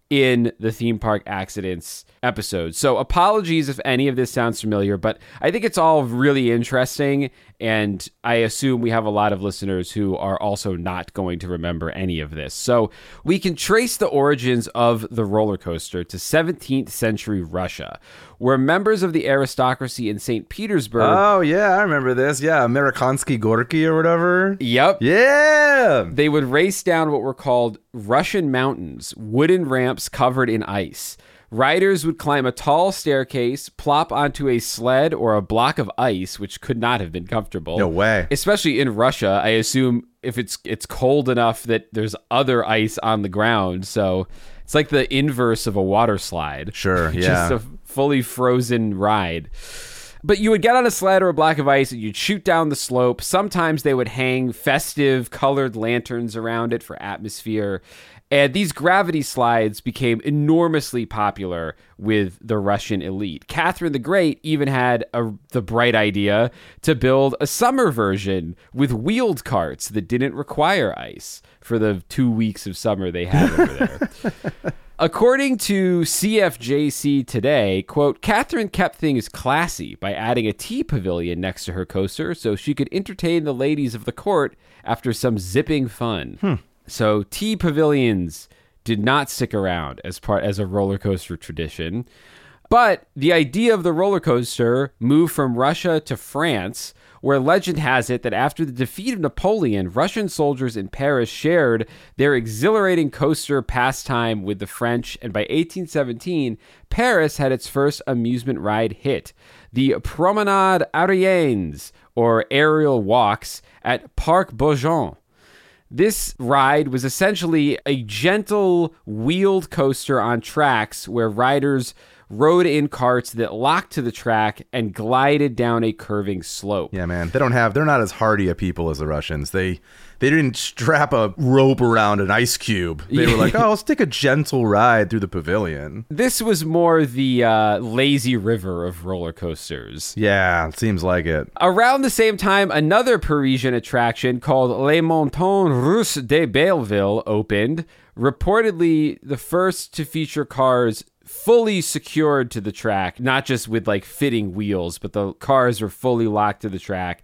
in the theme park accidents episode. So apologies if any of this sounds familiar, but I think it's all really interesting. And I assume we have a lot of listeners who are also not going to remember any of this. So we can trace the origins of the roller coaster to seventeenth century Russia, where members of the aristocracy in Saint Petersburg. Oh, yeah, I remember this. Yeah, Amerikansky Gorky or whatever. Yep. Yeah. They would race down what were called Russian mountains, wooden ramps covered in ice. Riders would climb a tall staircase, plop onto a sled or a block of ice, which could not have been comfortable. No way. Especially in Russia, I assume if it's it's cold enough that there's other ice on the ground. So it's like the inverse of a water slide. Sure, yeah. Just a fully frozen ride. But you would get on a sled or a block of ice and you'd shoot down the slope. Sometimes they would hang festive colored lanterns around it for atmosphere. And these gravity slides became enormously popular with the Russian elite. Catherine the Great even had a, the bright idea to build a summer version with wheeled carts that didn't require ice for the two weeks of summer they had over there. According to C F J C Today, quote, Catherine kept things classy by adding a tea pavilion next to her coaster so she could entertain the ladies of the court after some zipping fun. Hmm. So tea pavilions did not stick around as part as a roller coaster tradition. But the idea of the roller coaster moved from Russia to France, where legend has it that after the defeat of Napoleon, Russian soldiers in Paris shared their exhilarating coaster pastime with the French, and by eighteen seventeen, Paris had its first amusement ride hit, the Promenade Aérienne, or aerial walks, at Parc Beaujon. This ride was essentially a gentle wheeled coaster on tracks where riders rode in carts that locked to the track and glided down a curving slope. Yeah, man. They don't have, they're not as hardy a people as the Russians. They they didn't strap a rope around an ice cube. They were like, oh, let's take a gentle ride through the pavilion. This was more the uh, lazy river of roller coasters. Yeah, it seems like it. Around the same time, another Parisian attraction called Les Montagnes Russes de Belleville opened, reportedly the first to feature cars fully secured to the track, not just with like fitting wheels, but the cars were fully locked to the track.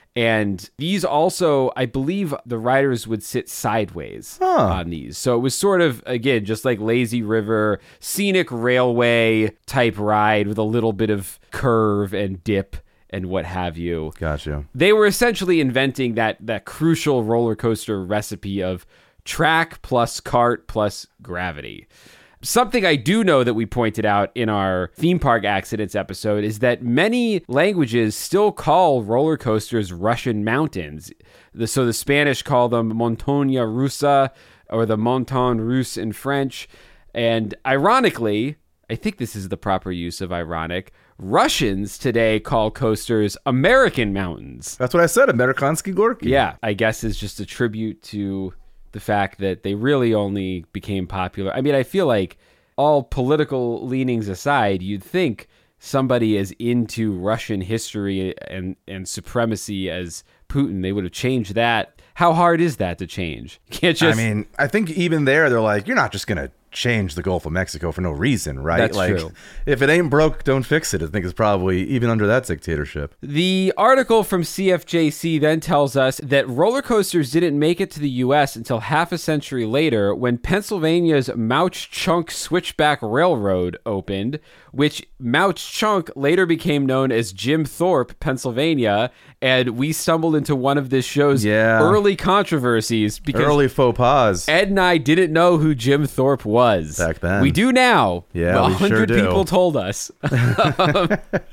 And these also, I believe the riders would sit sideways huh. on these. So it was sort of, again, just like Lazy River, scenic railway type ride with a little bit of curve and dip and what have you. Gotcha. They were essentially inventing that that crucial roller coaster recipe of track plus cart plus gravity. Something I do know that we pointed out in our theme park accidents episode is that many languages still call roller coasters Russian mountains. The, so the Spanish call them Montaña Rusa, or the Montagne Russe in French. And ironically, I think this is the proper use of ironic, Russians today call coasters American mountains. That's what I said, Amerikansky Gorky. Yeah, I guess is just a tribute to the fact that they really only became popular. I mean, I feel like all political leanings aside, you'd think somebody as into Russian history and, and supremacy as Putin, they would have changed that. How hard is that to change? You can't just... I mean, I think even there, they're like, you're not just going to change the Gulf of Mexico for no reason, right? That's like, true. If it ain't broke, don't fix it. I think it's probably even under that dictatorship. The article from C F J C then tells us that roller coasters didn't make it to the U S until half a century later when Pennsylvania's Mauch Chunk Switchback Railroad opened, which Mauch Chunk later became known as Jim Thorpe, Pennsylvania, and we stumbled into one of this show's yeah. early controversies because early faux pas. Ed and I didn't know who Jim Thorpe was. Back then. We do now. Yeah, well, we one hundred sure do. people told us. um,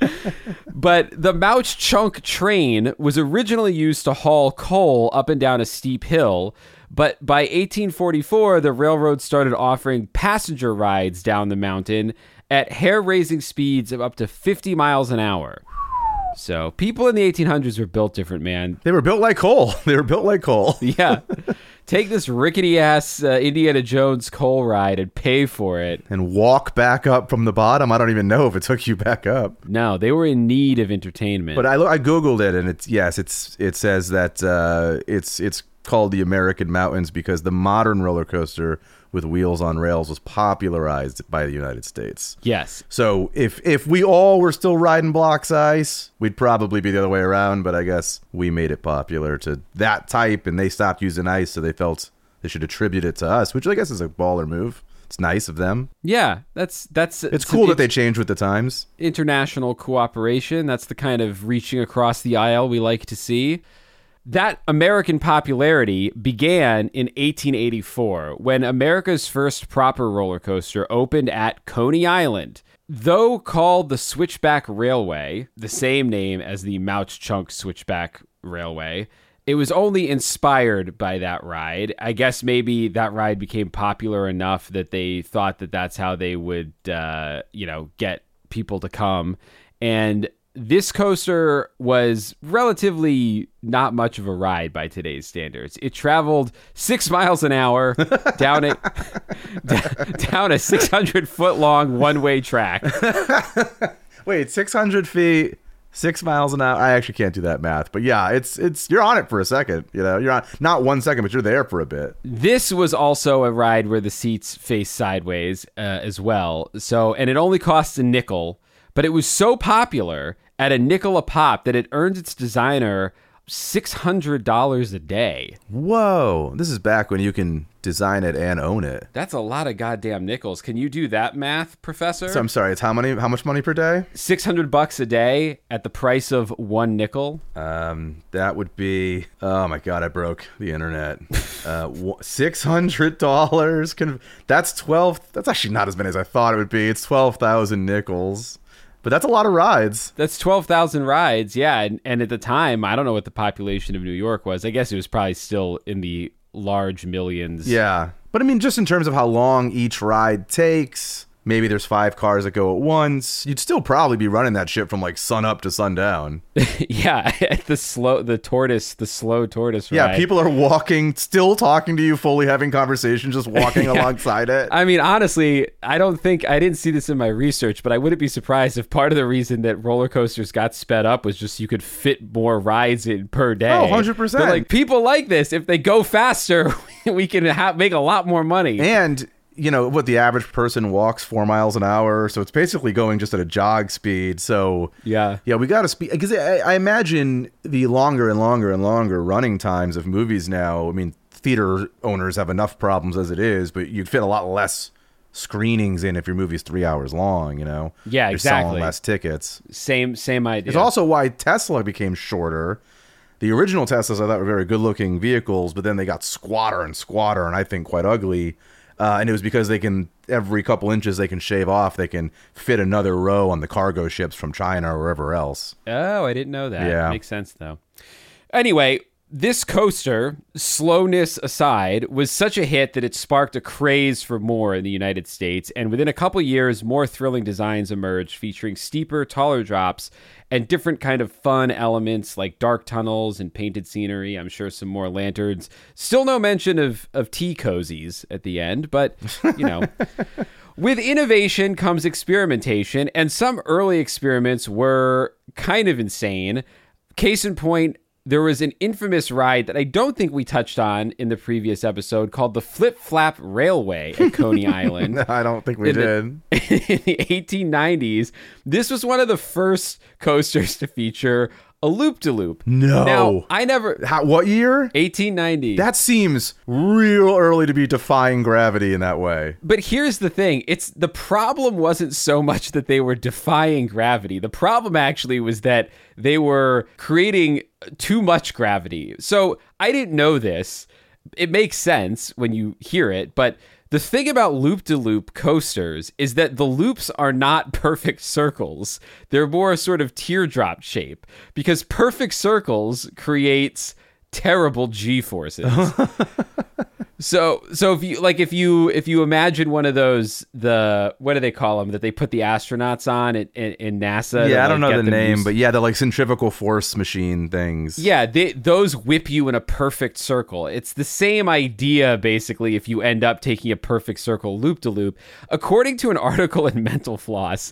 but the Mauch Chunk train was originally used to haul coal up and down a steep hill. But by eighteen forty-four, the railroad started offering passenger rides down the mountain at hair-raising speeds of up to fifty miles an hour. So people in the eighteen hundreds were built different, man. They were built like coal. They were built like coal. Yeah. Take this rickety-ass uh, Indiana Jones coal ride and pay for it. And walk back up from the bottom. I don't even know if it took you back up. No, they were in need of entertainment. But I, I Googled it, and it's yes, it's it says that uh, it's it's called the American Mountains because the modern roller coaster with wheels on rails was popularized by the United States. Yes. So if if we all were still riding blocks ice, we'd probably be the other way around, but I guess we made it popular to that type, and they stopped using ice, so they felt they should attribute it to us, which I guess is a baller move. It's nice of them. Yeah, that's that's. It's cool that they changed with the times. International cooperation. That's the kind of reaching across the aisle we like to see. That American popularity began in eighteen eighty-four when America's first proper roller coaster opened at Coney Island. Though called the Switchback Railway, the same name as the Mouch Chunk Switchback Railway, it was only inspired by that ride. I guess maybe that ride became popular enough that they thought that that's how they would, uh, you know, get people to come. And this coaster was relatively not much of a ride by today's standards. It traveled six miles an hour down a down a six hundred foot long one way track. Wait, six hundred feet, six miles an hour. I actually can't do that math, but yeah, it's it's you're on it for a second. You know, you're on not one second, but you're there for a bit. This was also a ride where the seats face sideways uh, as well. So, and it only costs a nickel. But it was so popular at a nickel a pop that it earned its designer six hundred dollars a day. Whoa. This is back when you can design it and own it. That's a lot of goddamn nickels. Can you do that math, Professor? So I'm sorry, it's how many? How much money per day? six hundred bucks a day at the price of one nickel. Um, that would be, oh my God, I broke the internet. uh, six hundred dollars. Can, that's twelve, that's actually not as many as I thought it would be. It's twelve thousand nickels. But that's a lot of rides. That's twelve thousand rides, yeah. And, and at the time, I don't know what the population of New York was. I guess it was probably still in the large millions. Yeah. But I mean, just in terms of how long each ride takes, maybe there's five cars that go at once, you'd still probably be running that shit from like sun up to sundown. Yeah, the slow, the tortoise, the slow tortoise ride. Yeah, people are walking, still talking to you, fully having conversations, just walking yeah. alongside it. I mean, honestly, I don't think, I didn't see this in my research, but I wouldn't be surprised if part of the reason that roller coasters got sped up was just you could fit more rides in per day. Oh, one hundred percent. But like, people like this. If they go faster, we can ha- make a lot more money. And you know, what the average person walks four miles an hour. So it's basically going just at a jog speed. So yeah, yeah, we got to speed, because I, I imagine the longer and longer and longer running times of movies now. I mean, theater owners have enough problems as it is, but you'd fit a lot less screenings in if your movie's three hours long, you know? Yeah, You're exactly. selling less tickets. Same, same idea. It's also why Tesla became shorter. The original Teslas I thought were very good looking vehicles, but then they got squatter and squatter and I think quite ugly. Uh, and it was because they can, every couple inches they can shave off, they can fit another row on the cargo ships from China or wherever else. Oh, I didn't know that. Yeah. Makes sense, though. Anyway, this coaster, slowness aside, was such a hit that it sparked a craze for more in the United States. And within a couple years, more thrilling designs emerged featuring steeper, taller drops and different kind of fun elements like dark tunnels and painted scenery. I'm sure some more lanterns. Still no mention of, of tea cozies at the end, but, you know. With innovation comes experimentation, and some early experiments were kind of insane. Case in point, there was an infamous ride that I don't think we touched on in the previous episode called the Flip Flap Railway at Coney Island. No, I don't think we in did. The, in the eighteen nineties, this was one of the first coasters to feature a loop-de-loop. No. Now, I never... How, what year? eighteen ninety. That seems real early to be defying gravity in that way. But here's the thing. It's the problem wasn't so much that they were defying gravity. The problem actually was that they were creating too much gravity. So I didn't know this. It makes sense when you hear it, but the thing about loop-de-loop coasters is that the loops are not perfect circles. They're more a sort of teardrop shape, because perfect circles creates terrible G-forces. So, so if you like, if you if you imagine one of those, the what do they call them that they put the astronauts on in, in, in NASA? Yeah, to, I don't like, know get the them name, used- but yeah, the like centrifugal force machine things. Yeah, they, those whip you in a perfect circle. It's the same idea, basically, if you end up taking a perfect circle loop-de-loop. According to an article in Mental Floss,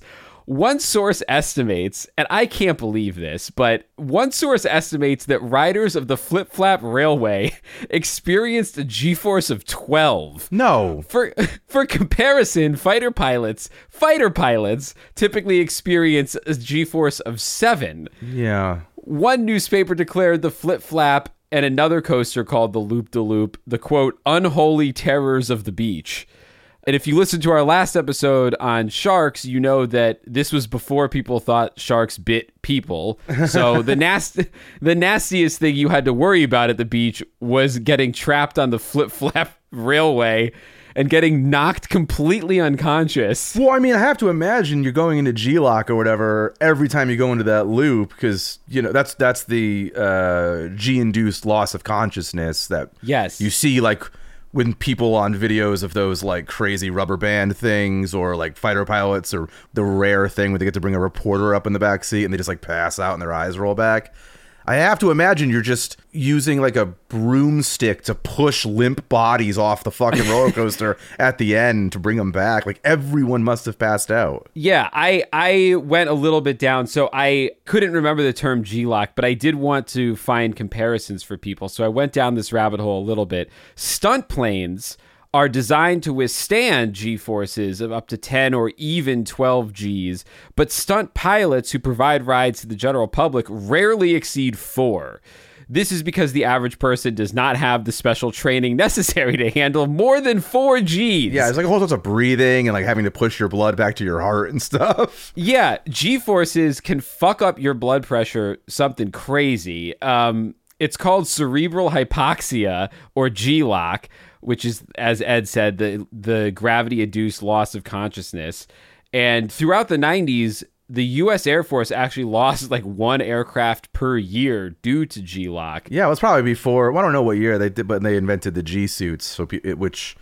One source estimates, and I can't believe this, but one source estimates that riders of the Flip Flap Railway experienced a G-force of twelve. No. For for comparison, fighter pilots, fighter pilots typically experience a G-force of seven. Yeah. One newspaper declared the Flip Flap and another coaster called the Loop de Loop the, quote, unholy terrors of the beach. And if you listen to our last episode on sharks, you know that this was before people thought sharks bit people. So the nast- the nastiest thing you had to worry about at the beach was getting trapped on the Flip Flap Railway and getting knocked completely unconscious. Well, I mean, I have to imagine you're going into G-lock or whatever every time you go into that loop because, you know, that's that's the uh, G-induced loss of consciousness that yes. you see, like, when people on videos of those like crazy rubber band things or like fighter pilots or the rare thing where they get to bring a reporter up in the back seat and they just like pass out and their eyes roll back. I have to imagine you're just using like a broomstick to push limp bodies off the fucking roller coaster at the end to bring them back. Like everyone must have passed out. Yeah, I I went a little bit down, so I couldn't remember the term G-lock, but I did want to find comparisons for people. So I went down this rabbit hole a little bit. Stunt planes are designed to withstand G-forces of up to ten or even twelve Gs, but stunt pilots who provide rides to the general public rarely exceed four. This is because the average person does not have the special training necessary to handle more than four Gs. Yeah, it's like a whole bunch of breathing and like having to push your blood back to your heart and stuff. Yeah, G-forces can fuck up your blood pressure something crazy. Um, it's called cerebral hypoxia or G-lock, which is, as Ed said, the the gravity-induced loss of consciousness. And throughout the nineties, the U S Air Force actually lost like one aircraft per year due to G-lock. Yeah, it was probably before, well, I don't know what year they did, but they invented the G-suits, so pe- which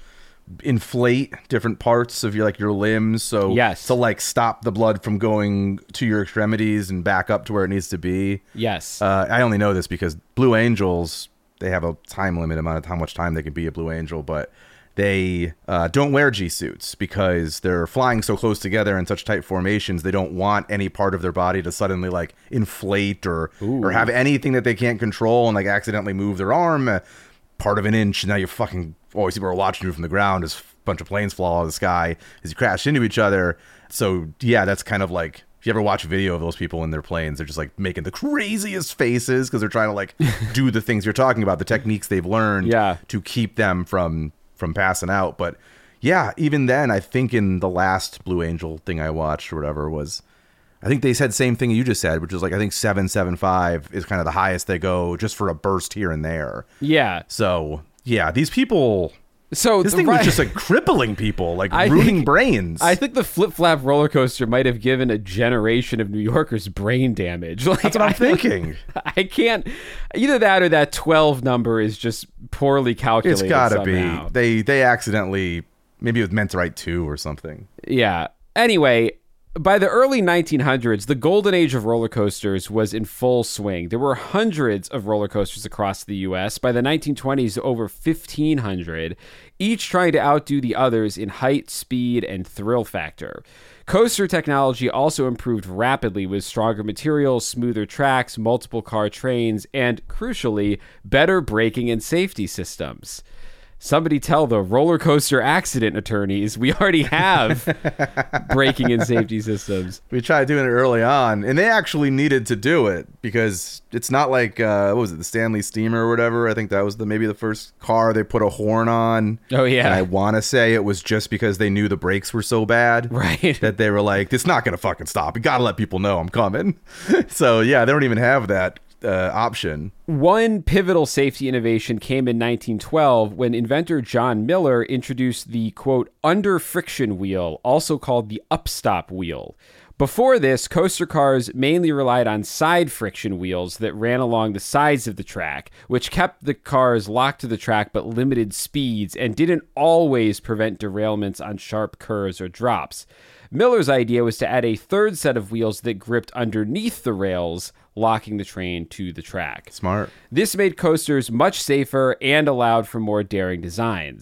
inflate different parts of your like your limbs, so yes. to like stop the blood from going to your extremities and back up to where it needs to be. Yes. Uh, I only know this because Blue Angels, they have a time limit amount of how much time they can be a Blue Angel, but they uh, don't wear G-suits because they're flying so close together in such tight formations. They don't want any part of their body to suddenly like inflate or Ooh. or have anything that they can't control and like accidentally move their arm uh, part of an inch. And now you're fucking always people are watching you from the ground as a bunch of planes fall out of the sky as you crash into each other. So yeah, that's kind of like, if you ever watch a video of those people in their planes, they're just like making the craziest faces because they're trying to like do the things you're talking about, the techniques they've learned yeah. to keep them from from passing out. But yeah, even then, I think in the last Blue Angel thing I watched or whatever was, I think they said same thing you just said, which is like, I think seven seven five is kind of the highest they go just for a burst here and there. Yeah. So yeah, these people... So this the thing ri- was just like crippling people, like I ruining think, brains. I think the Flip Flap roller coaster might have given a generation of New Yorkers brain damage. Like, That's what I'm I, thinking. I can't. Either that or that twelve number is just poorly calculated. It's gotta somehow. be. They they accidentally, maybe it was meant to write two or something. Yeah. Anyway, by the early nineteen hundreds, the golden age of roller coasters was in full swing. There were hundreds of roller coasters across the U S. By the nineteen twenties, over fifteen hundred, each trying to outdo the others in height, speed, and thrill factor. Coaster technology also improved rapidly with stronger materials, smoother tracks, multiple car trains, and, crucially, better braking and safety systems. Somebody tell the roller coaster accident attorneys we already have braking and safety systems. We tried doing it early on, and they actually needed to do it because it's not like, uh, what was it, the Stanley Steamer or whatever? I think that was the maybe the first car they put a horn on. Oh, yeah. And I want to say it was just because they knew the brakes were so bad. Right. That they were like, it's not going to fucking stop. You got to let people know I'm coming. So, yeah, they don't even have that uh, option. One pivotal safety innovation came in nineteen twelve when inventor John Miller introduced the, quote, under friction wheel, also called the upstop wheel. Before this, coaster cars mainly relied on side friction wheels that ran along the sides of the track, which kept the cars locked to the track but limited speeds and didn't always prevent derailments on sharp curves or drops. Miller's idea was to add a third set of wheels that gripped underneath the rails, locking the train to the track. Smart. This made coasters much safer and allowed for more daring designs.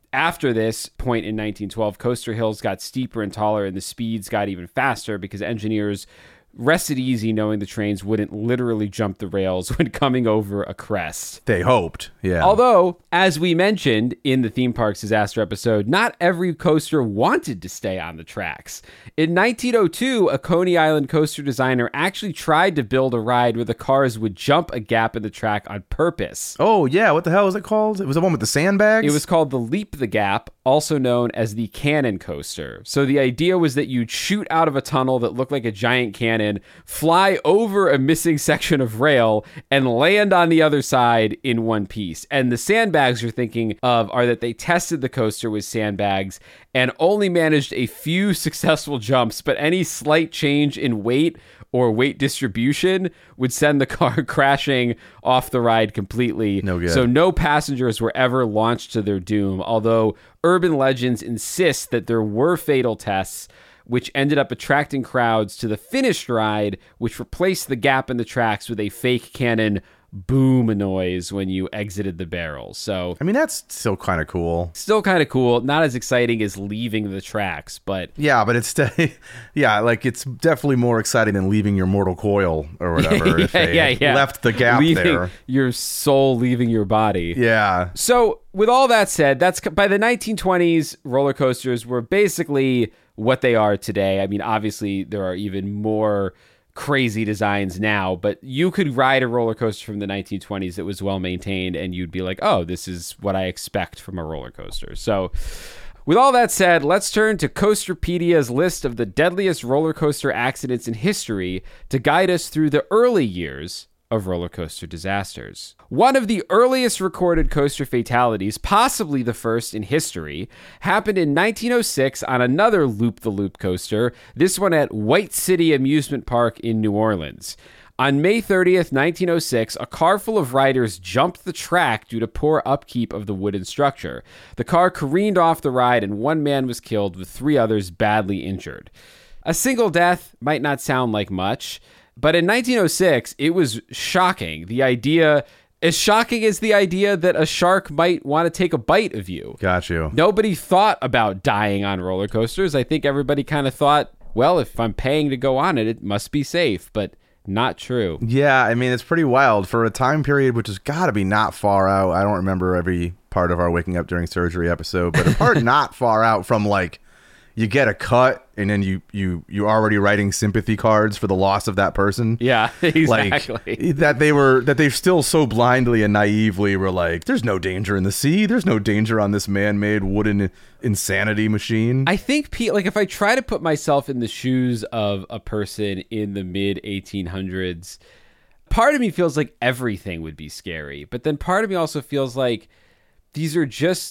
After this point in nineteen twelve, coaster hills got steeper and taller and the speeds got even faster because engineers rested easy knowing the trains wouldn't literally jump the rails when coming over a crest. They hoped, yeah. Although, as we mentioned in the Theme Parks Disaster episode, not every coaster wanted to stay on the tracks. In nineteen oh two, a Coney Island coaster designer actually tried to build a ride where the cars would jump a gap in the track on purpose. Oh, yeah. What the hell was it called? It was the one with the sandbags? It was called the Leap the Gap, also known as the Cannon Coaster. So the idea was that you'd shoot out of a tunnel that looked like a giant cannon, fly over a missing section of rail, and land on the other side in one piece. And the sandbags you're thinking of are that they tested the coaster with sandbags and only managed a few successful jumps, but any slight change in weight or weight distribution would send the car crashing off the ride completely. No good. So no passengers were ever launched to their doom, although urban legends insist that there were fatal tests, which ended up attracting crowds to the finished ride, which replaced the gap in the tracks with a fake cannon boom noise when you exited the barrel. So, I mean, that's still kind of cool. Still kind of cool. Not as exciting as leaving the tracks, but... Yeah, but it's... yeah, like, it's definitely more exciting than leaving your mortal coil or whatever. yeah, if they yeah, yeah. left the gap leaving there. Your soul leaving your body. Yeah. So, with all that said, that's by the nineteen twenties, roller coasters were basically what they are today. I mean, obviously, there are even more crazy designs now, but you could ride a roller coaster from the nineteen twenties that was well maintained and you'd be like, oh, this is what I expect from a roller coaster. So with all that said, let's turn to Coasterpedia's list of the deadliest roller coaster accidents in history to guide us through the early years of roller coaster disasters. One of the earliest recorded coaster fatalities, possibly the first in history, happened in nineteen oh six on another loop-the-loop coaster, this one at White City Amusement Park in New Orleans. On May thirtieth, nineteen oh six, a car full of riders jumped the track due to poor upkeep of the wooden structure. The car careened off the ride and one man was killed with three others badly injured. A single death might not sound like much, but in nineteen oh six, it was shocking. The idea, as shocking as the idea that a shark might want to take a bite of you. Got you. Nobody thought about dying on roller coasters. I think everybody kind of thought, well, if I'm paying to go on it, it must be safe, but not true. Yeah, I mean, it's pretty wild for a time period, which has got to be not far out. I don't remember every part of our Waking Up During Surgery episode, but a part not far out from like, you get a cut and then you you you already writing sympathy cards for the loss of that person. Yeah, exactly. Like, that they were that they still so blindly and naively were like, there's no danger in the sea. There's no danger on this man-made wooden insanity machine. I think, Pete, like if I try to put myself in the shoes of a person in the mid eighteen hundreds, part of me feels like everything would be scary, but then part of me also feels like these are just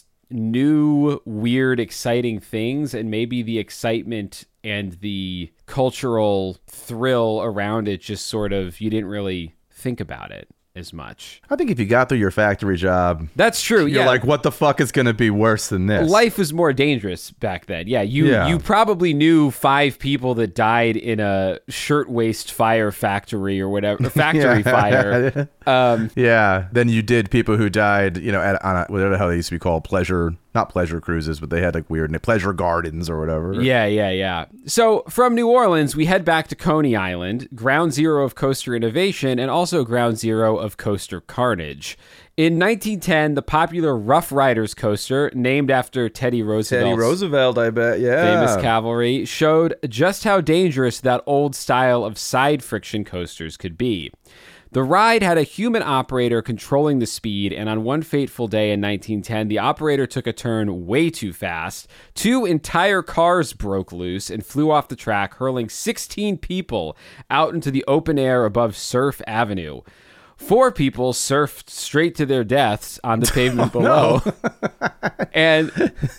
new, weird, exciting things, and maybe the excitement and the cultural thrill around it just sort of, you didn't really think about it as much. I think if you got through your factory job, that's true. You're yeah, like, what the fuck is going to be worse than this? Life was more dangerous back then. Yeah, you yeah. you probably knew five people that died in a shirtwaist fire factory or whatever, factory fire. Um, yeah, then you did people who died, you know, at on a, whatever the hell they used to be called, pleasure. Not pleasure cruises, but they had like weird pleasure gardens or whatever. Yeah, yeah, yeah. So from New Orleans, we head back to Coney Island, ground zero of coaster innovation and also ground zero of coaster carnage. In nineteen ten, the popular Rough Riders coaster, named after Teddy Roosevelt, Teddy Roosevelt, I bet, yeah, famous cavalry, showed just how dangerous that old style of side friction coasters could be. The ride had a human operator controlling the speed, and on one fateful day in nineteen ten, the operator took a turn way too fast. Two entire cars broke loose and flew off the track, hurling sixteen people out into the open air above Surf Avenue. Four people surfed straight to their deaths on the pavement oh, below. No. and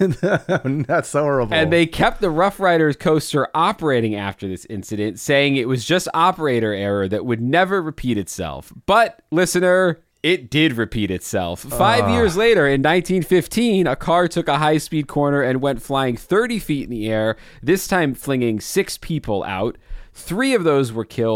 that's horrible. And they kept the Rough Riders coaster operating after this incident, saying it was just operator error that would never repeat itself. But, listener, it did repeat itself. Five uh. years later, in nineteen fifteen, a car took a high-speed corner and went flying thirty feet in the air, this time flinging six people out. Three of those were killed,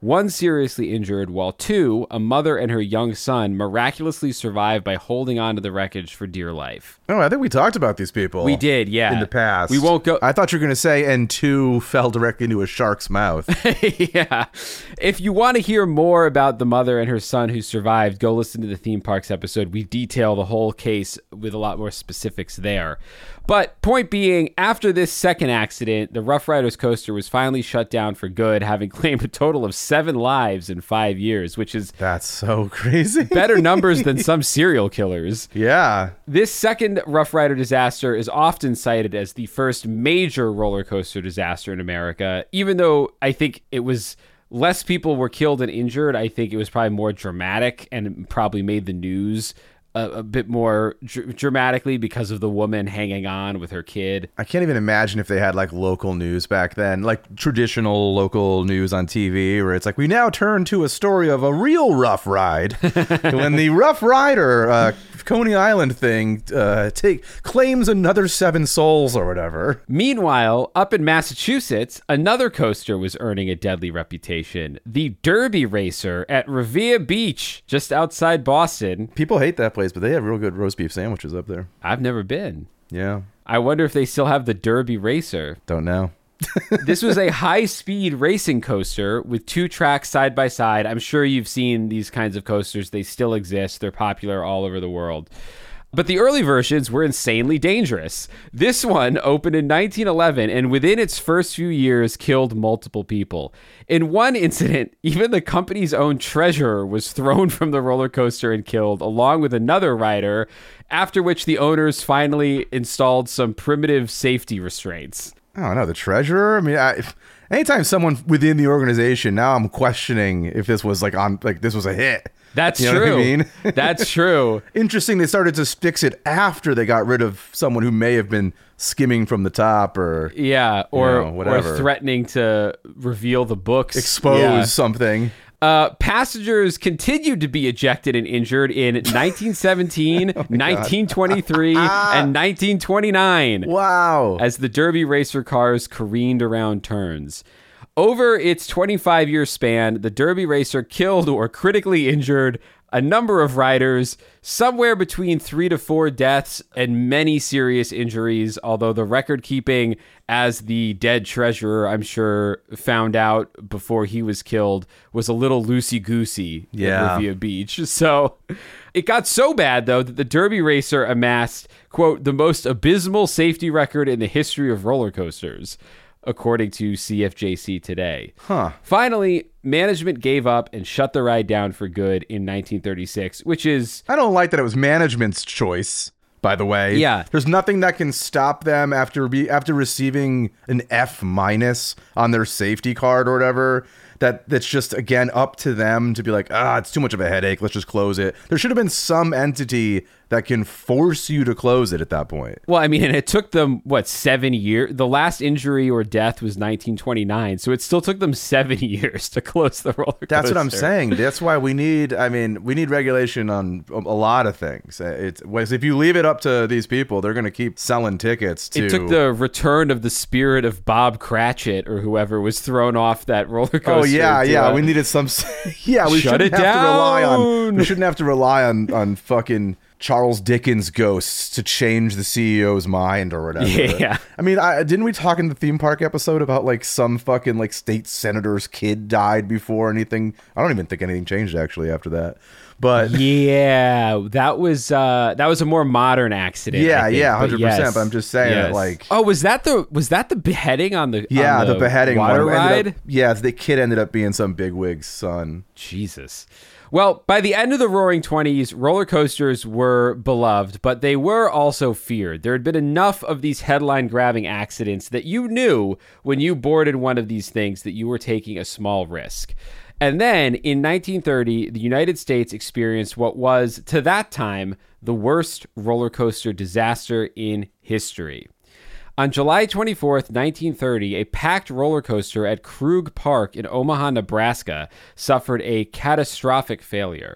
one seriously injured, while two, a mother and her young son, miraculously survived by holding onto the wreckage for dear life. Oh, I think we talked about these people. We did, yeah. In the past. We won't go... I thought you were going to say, and two fell directly into a shark's mouth. Yeah. If you want to hear more about the mother and her son who survived, go listen to the theme parks episode. We detail the whole case with a lot more specifics there. But point being, after this second accident, the Rough Riders coaster was finally shut down for good, having claimed a total of seven lives in five years, which is... That's so crazy. Better numbers than some serial killers. Yeah. This second Rough Rider disaster is often cited as the first major roller coaster disaster in America, even though I think it was... less people were killed and injured. I think it was probably more dramatic and probably made the news a, a bit more dr- dramatically because of the woman hanging on with her kid. I can't even imagine if they had like local news back then, like traditional local news on T V, where it's like, we now turn to a story of a real rough ride. When the Rough Rider uh, Coney Island thing uh, take claims another seven souls or whatever. Meanwhile, up in Massachusetts, another coaster was earning a deadly reputation. The Derby Racer at Revere Beach, just outside Boston. People hate that place, but they have real good roast beef sandwiches up there. I've never been. Yeah. I wonder if they still have the Derby Racer. Don't know. This was a high-speed racing coaster with two tracks side by side. I'm sure you've seen these kinds of coasters. They still exist. They're popular all over the world. But the early versions were insanely dangerous. This one opened in nineteen eleven and within its first few years killed multiple people. In one incident, even the company's own treasurer was thrown from the roller coaster and killed, along with another rider, after which the owners finally installed some primitive safety restraints. I don't know, the treasurer? I mean, I, if, anytime someone within the organization, now I'm questioning if this was like on, like this was a hit. That's you know true. What I mean? That's true. Interesting. They started to fix it after they got rid of someone who may have been skimming from the top, or yeah, or you know, whatever, or threatening to reveal the books, expose yeah. something. Uh, passengers continued to be ejected and injured in nineteen seventeen, oh nineteen twenty-three, and nineteen twenty-nine. Wow. As the Derby Racer cars careened around turns. Over its twenty-five-year span, the Derby Racer killed or critically injured a number of riders, somewhere between three to four deaths and many serious injuries, although the record-keeping, as the dead treasurer, I'm sure, found out before he was killed, was a little loosey-goosey yeah. at Revere Beach. So it got so bad, though, that the Derby Racer amassed, quote, the most abysmal safety record in the history of roller coasters, according to C F J C Today. Huh. Finally, management gave up and shut the ride down for good in nineteen thirty-six, which is... I don't like that it was management's choice, by the way. Yeah. There's nothing that can stop them after be, after receiving an F minus on their safety card or whatever. That that's just, again, up to them to be like, ah, it's too much of a headache. Let's just close it. There should have been some entity that can force you to close it at that point. Well, I mean, and it took them, what, seven years? The last injury or death was nineteen twenty-nine, so it still took them seven years to close the roller coaster. That's what I'm saying. That's why we need, I mean, we need regulation on a, a lot of things. It's, if you leave it up to these people, they're going to keep selling tickets to... It took the return of the spirit of Bob Cratchit or whoever was thrown off that roller coaster. Oh, yeah, yeah. Uh, we needed some... yeah, we shut shouldn't it have down. to rely on... We shouldn't have to rely on, on fucking... Charles Dickens ghosts to change the C E O's mind or whatever. Yeah. I mean, I, didn't we talk in the theme park episode about like some fucking like state senator's kid died before anything? I don't even think anything changed actually after that. But yeah, that was uh, that was a more modern accident. Yeah, I think, yeah, but hundred percent. yes. But I'm just saying yes. that like. Oh, was that the was that the beheading on the yeah on the, the beheading water one ride? Up, yeah, the kid ended up being some bigwig's son. Jesus. Well, by the end of the Roaring Twenties, roller coasters were beloved, but they were also feared. There had been enough of these headline-grabbing accidents that you knew when you boarded one of these things that you were taking a small risk. And then, in nineteen thirty, the United States experienced what was, to that time, the worst roller coaster disaster in history. On July twenty-fourth, nineteen thirty, a packed roller coaster at Krug Park in Omaha, Nebraska, suffered a catastrophic failure.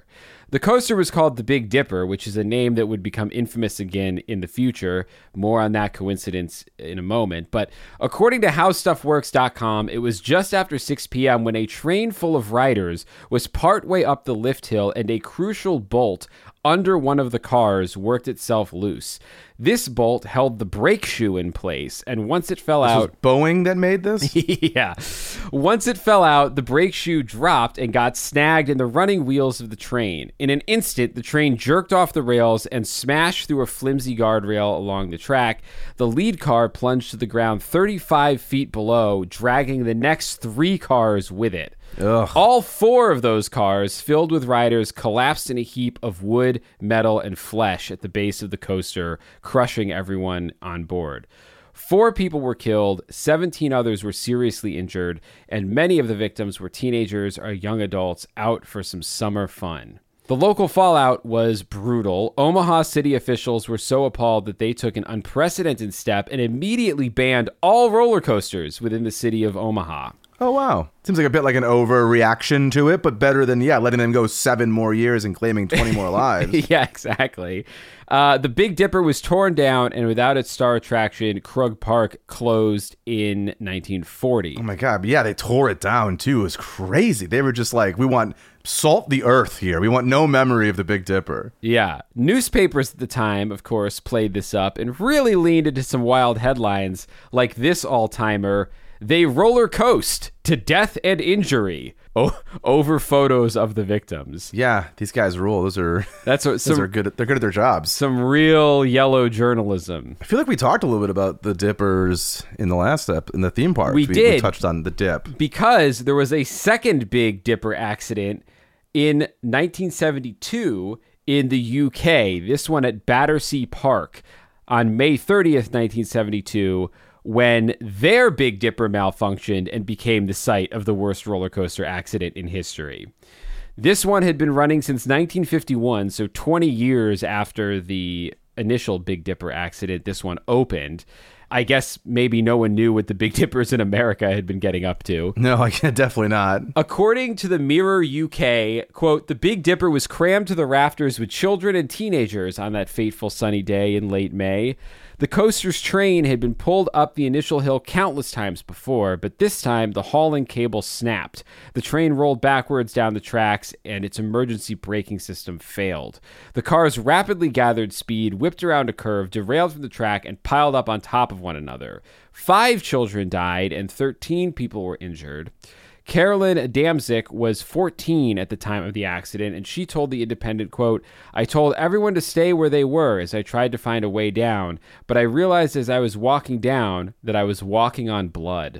The coaster was called the Big Dipper, which is a name that would become infamous again in the future. More on that coincidence in a moment. But according to how stuff works dot com, it was just after six p.m. when a train full of riders was partway up the lift hill and a crucial bolt under one of the cars worked itself loose. This bolt held the brake shoe in place, and once it fell this out... was Boeing that made this? yeah. Once it fell out, the brake shoe dropped and got snagged in the running wheels of the train. In an instant, the train jerked off the rails and smashed through a flimsy guardrail along the track. The lead car plunged to the ground thirty-five feet below, dragging the next three cars with it. Ugh. All four of those cars, filled with riders, collapsed in a heap of wood, metal, and flesh at the base of the coaster, crushing everyone on board. Four people were killed, seventeen others were seriously injured, and many of the victims were teenagers or young adults out for some summer fun. The local fallout was brutal. Omaha city officials were so appalled that they took an unprecedented step and immediately banned all roller coasters within the city of Omaha. Oh, wow. Seems like a bit like an overreaction to it, but better than, yeah, letting them go seven more years and claiming twenty more lives. Yeah, exactly. Uh, the Big Dipper was torn down, and without its star attraction, Krug Park closed in nineteen forty. Oh, my God. Yeah, they tore it down, too. It was crazy. They were just like, we want salt the earth here. We want no memory of the Big Dipper. Yeah. Newspapers at the time, of course, played this up and really leaned into some wild headlines like this all-timer: "They roller coast to death and injury," o- over photos of the victims. Yeah, these guys rule. Those are that's what those some, are good. At, they're good at their jobs. Some real yellow journalism. I feel like we talked a little bit about the dippers in the last step in the theme park. We, we did we touched on the dip because there was a second Big Dipper accident in nineteen seventy-two in the U K. This one at Battersea Park on May thirtieth, nineteen seventy-two. When their Big Dipper malfunctioned and became the site of the worst roller coaster accident in history. This one had been running since nineteen fifty-one, so twenty years after the initial Big Dipper accident, this one opened. I guess maybe no one knew what the Big Dippers in America had been getting up to. No, I can't, definitely not. According to the Mirror U K, quote, "The Big Dipper was crammed to the rafters with children and teenagers on that fateful sunny day in late May. The coaster's train had been pulled up the initial hill countless times before, but this time the hauling cable snapped. The train rolled backwards down the tracks, and its emergency braking system failed. The cars rapidly gathered speed, whipped around a curve, derailed from the track, and piled up on top of one another. Five children died, and thirteen people were injured." Carolyn Damzik was fourteen at the time of the accident, and she told The Independent, quote, "I told everyone to stay where they were as I tried to find a way down, but I realized as I was walking down that I was walking on blood."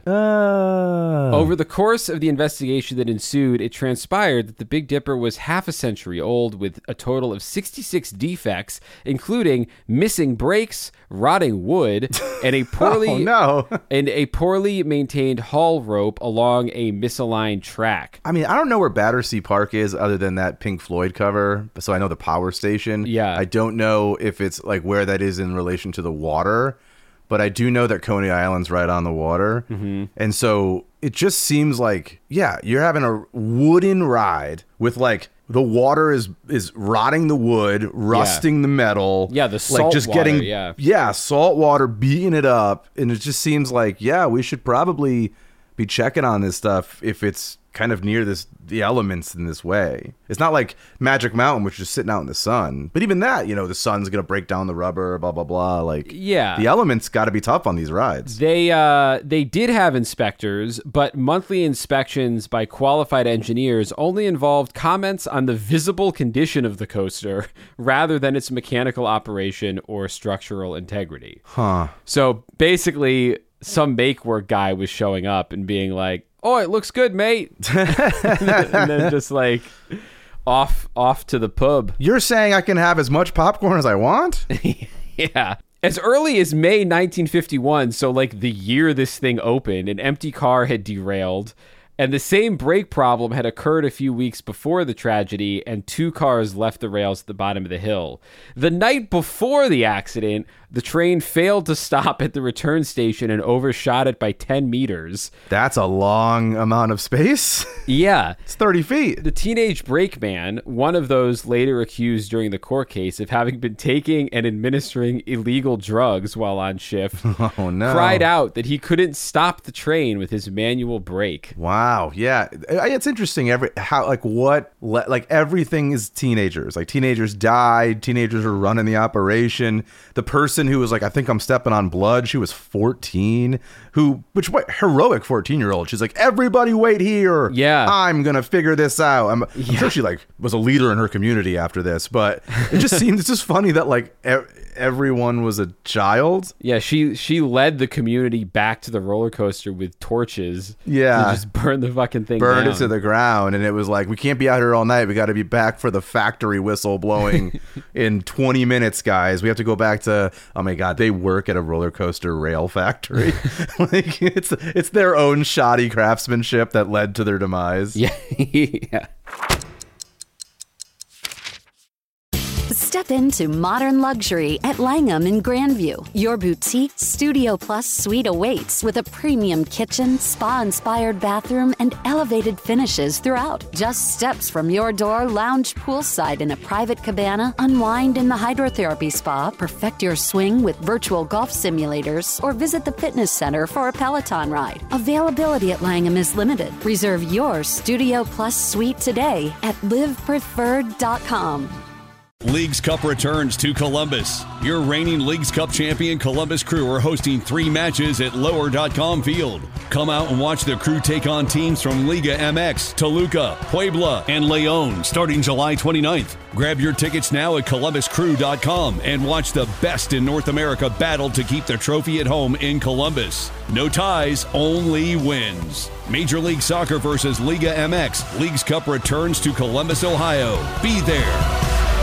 Uh. Over the course of the investigation that ensued, it transpired that the Big Dipper was half a century old with a total of sixty-six defects, including missing brakes, rotting wood, and a poorly oh, no. and a poorly maintained haul rope along a misaligned track. I mean, I don't know where Battersea Park is other than that Pink Floyd cover, so I know the power station. Yeah. I don't know if it's like where that is in relation to the water, but I do know that Coney Island's right on the water. Mm-hmm. And so it just seems like, yeah, you're having a wooden ride with like the water is is rotting the wood, rusting yeah. the metal. Yeah, the like salt just water, getting yeah. yeah, salt water beating it up, and it just seems like, yeah, we should probably be checking on this stuff if it's kind of near this the elements in this way. It's not like Magic Mountain, which is sitting out in the sun. But even that, you know, the sun's gonna break down the rubber, blah blah blah. Like, yeah, the elements got to be tough on these rides. They uh they did have inspectors, but monthly inspections by qualified engineers only involved comments on the visible condition of the coaster rather than its mechanical operation or structural integrity. Huh. So basically, some make work guy was showing up and being like, "Oh, it looks good, mate," and, then, and then just like off off to the pub. You're saying I can have as much popcorn as I want? Yeah. As early as May nineteen fifty-one, so like the year this thing opened, an empty car had derailed. And the same brake problem had occurred a few weeks before the tragedy, and two cars left the rails at the bottom of the hill. The night before the accident, the train failed to stop at the return station and overshot it by ten meters. That's a long amount of space. Yeah. It's thirty feet. The teenage brakeman, one of those later accused during the court case of having been taking and administering illegal drugs while on shift, oh, no. cried out that he couldn't stop the train with his manual brake. Wow. Yeah. It's interesting. Every how like what like everything is teenagers. Like teenagers died. Teenagers are running the operation. The person who was like, I think I'm stepping on blood. She was fourteen. Who, which what heroic fourteen year old. She's like, everybody wait here. Yeah. I'm gonna figure this out. I'm, I'm yeah. sure she like was a leader in her community after this, but it just seems it's just funny that like e- everyone was a child. Yeah, she she led the community back to the roller coaster with torches. Yeah, to just burn the fucking thing burned down. it to the ground, and it was like, we can't be out here all night. We got to be back for the factory whistle blowing in twenty minutes, guys. We have to go back to. Oh my god, they work at a roller coaster rail factory. Like it's it's their own shoddy craftsmanship that led to their demise. Yeah, yeah. Step into modern luxury at Langham in Grandview. Your boutique Studio Plus suite awaits with a premium kitchen, spa-inspired bathroom, and elevated finishes throughout. Just steps from your door, lounge poolside in a private cabana, unwind in the hydrotherapy spa, perfect your swing with virtual golf simulators, or visit the fitness center for a Peloton ride. Availability at Langham is limited. Reserve your Studio Plus suite today at live preferred dot com. Leagues Cup returns to Columbus. Your reigning Leagues Cup champion Columbus Crew are hosting three matches at lower dot com field. Come out and watch the Crew take on teams from Liga M X, Toluca, Puebla, and Leon starting July twenty-ninth. Grab your tickets now at columbus crew dot com and watch the best in North America battle to keep the trophy at home in Columbus. No ties, only wins. Major League Soccer versus Liga M X. Leagues Cup returns to Columbus, Ohio. Be there.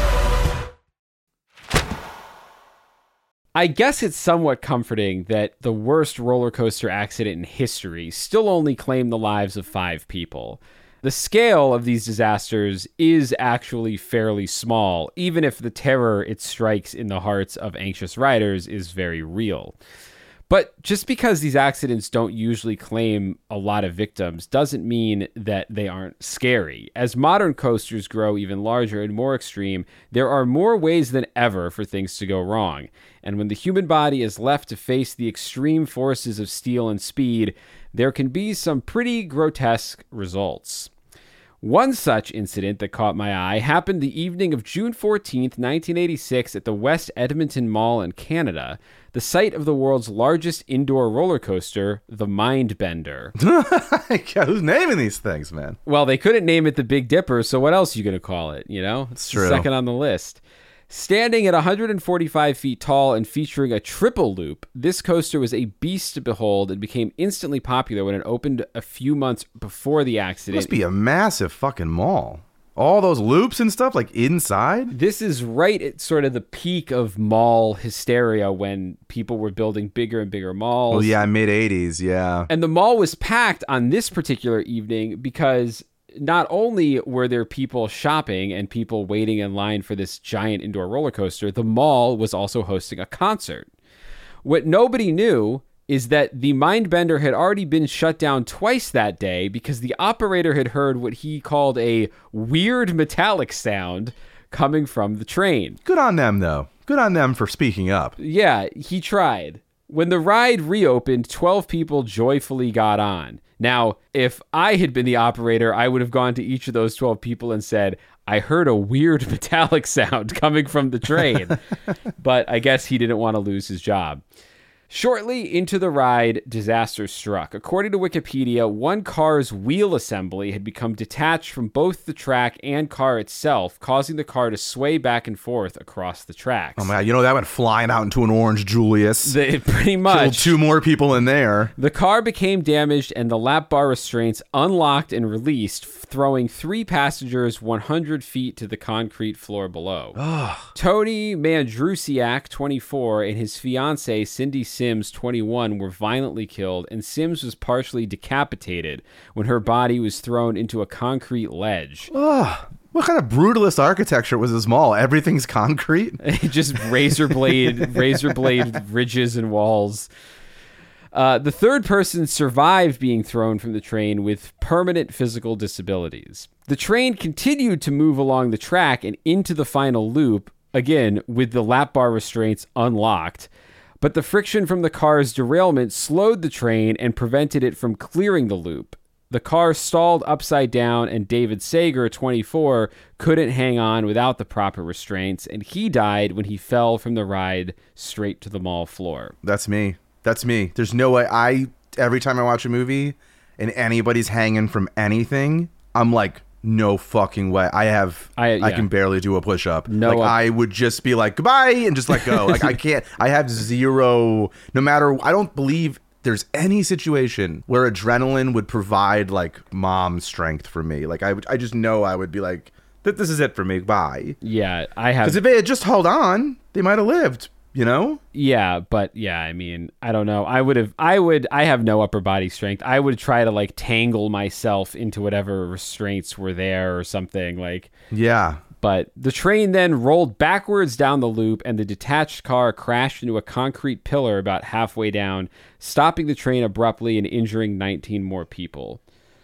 I guess it's somewhat comforting that the worst roller coaster accident in history still only claimed the lives of five people. The scale of these disasters is actually fairly small, even if the terror it strikes in the hearts of anxious riders is very real. But just because these accidents don't usually claim a lot of victims doesn't mean that they aren't scary. As modern coasters grow even larger and more extreme, there are more ways than ever for things to go wrong. And when the human body is left to face the extreme forces of steel and speed, there can be some pretty grotesque results. One such incident that caught my eye happened the evening of June fourteenth, nineteen eighty-six at the West Edmonton Mall in Canada, the site of the world's largest indoor roller coaster, the Mindbender. Who's naming these things, man? Well, they couldn't name it the Big Dipper, so what else are you going to call it, you know? It's true. Second on the list. Standing at one hundred forty-five feet tall and featuring a triple loop, this coaster was a beast to behold and became instantly popular when it opened a few months before the accident. It must be a massive fucking mall. All those loops and stuff, like inside? This is right at sort of the peak of mall hysteria when people were building bigger and bigger malls. Oh, yeah, mid-eighties, yeah. And the mall was packed on this particular evening because not only were there people shopping and people waiting in line for this giant indoor roller coaster, the mall was also hosting a concert. What nobody knew is that the Mindbender had already been shut down twice that day because the operator had heard what he called a weird metallic sound coming from the train. Good on them, though. Good on them for speaking up. Yeah, he tried. When the ride reopened, twelve people joyfully got on. Now, if I had been the operator, I would have gone to each of those twelve people and said, I heard a weird metallic sound coming from the train. But I guess he didn't want to lose his job. Shortly into the ride, disaster struck. According to Wikipedia, one car's wheel assembly had become detached from both the track and car itself, causing the car to sway back and forth across the tracks. Oh my God, you know that went flying out into an orange Julius. The, pretty much. Killed two more people in there. The car became damaged and the lap bar restraints unlocked and released, throwing three passengers one hundred feet to the concrete floor below. Tony Mandrusiak, twenty-four, and his fiancée, Cindy Sim Sims, twenty-one, were violently killed, and Sims was partially decapitated when her body was thrown into a concrete ledge. Ugh. What kind of brutalist architecture was this mall? Everything's concrete? Just razor blade, razor blade ridges and walls. Uh, the third person survived being thrown from the train with permanent physical disabilities. The train continued to move along the track and into the final loop, again, with the lap bar restraints unlocked. But the friction from the car's derailment slowed the train and prevented it from clearing the loop. The car stalled upside down, and David Sager, twenty-four, couldn't hang on without the proper restraints, and he died when he fell from the ride straight to the mall floor. That's me. That's me. There's no way. I every time I watch a movie and anybody's hanging from anything, I'm like, no fucking way. I have. I, yeah. I can barely do a push up. No, like uh, I would just be like goodbye and just let go. Like I can't. I have zero. No matter. I don't believe there's any situation where adrenaline would provide like mom strength for me. Like I would. I just know I would be like, this is it for me. Bye. Yeah, I have. Because if they had just held on, they might have lived. You know? Yeah, but yeah, I mean, I don't know. I would have, I would, I have no upper body strength. I would try to like tangle myself into whatever restraints were there or something like. Yeah. But the train then rolled backwards down the loop, and the detached car crashed into a concrete pillar about halfway down, stopping the train abruptly and injuring nineteen more people.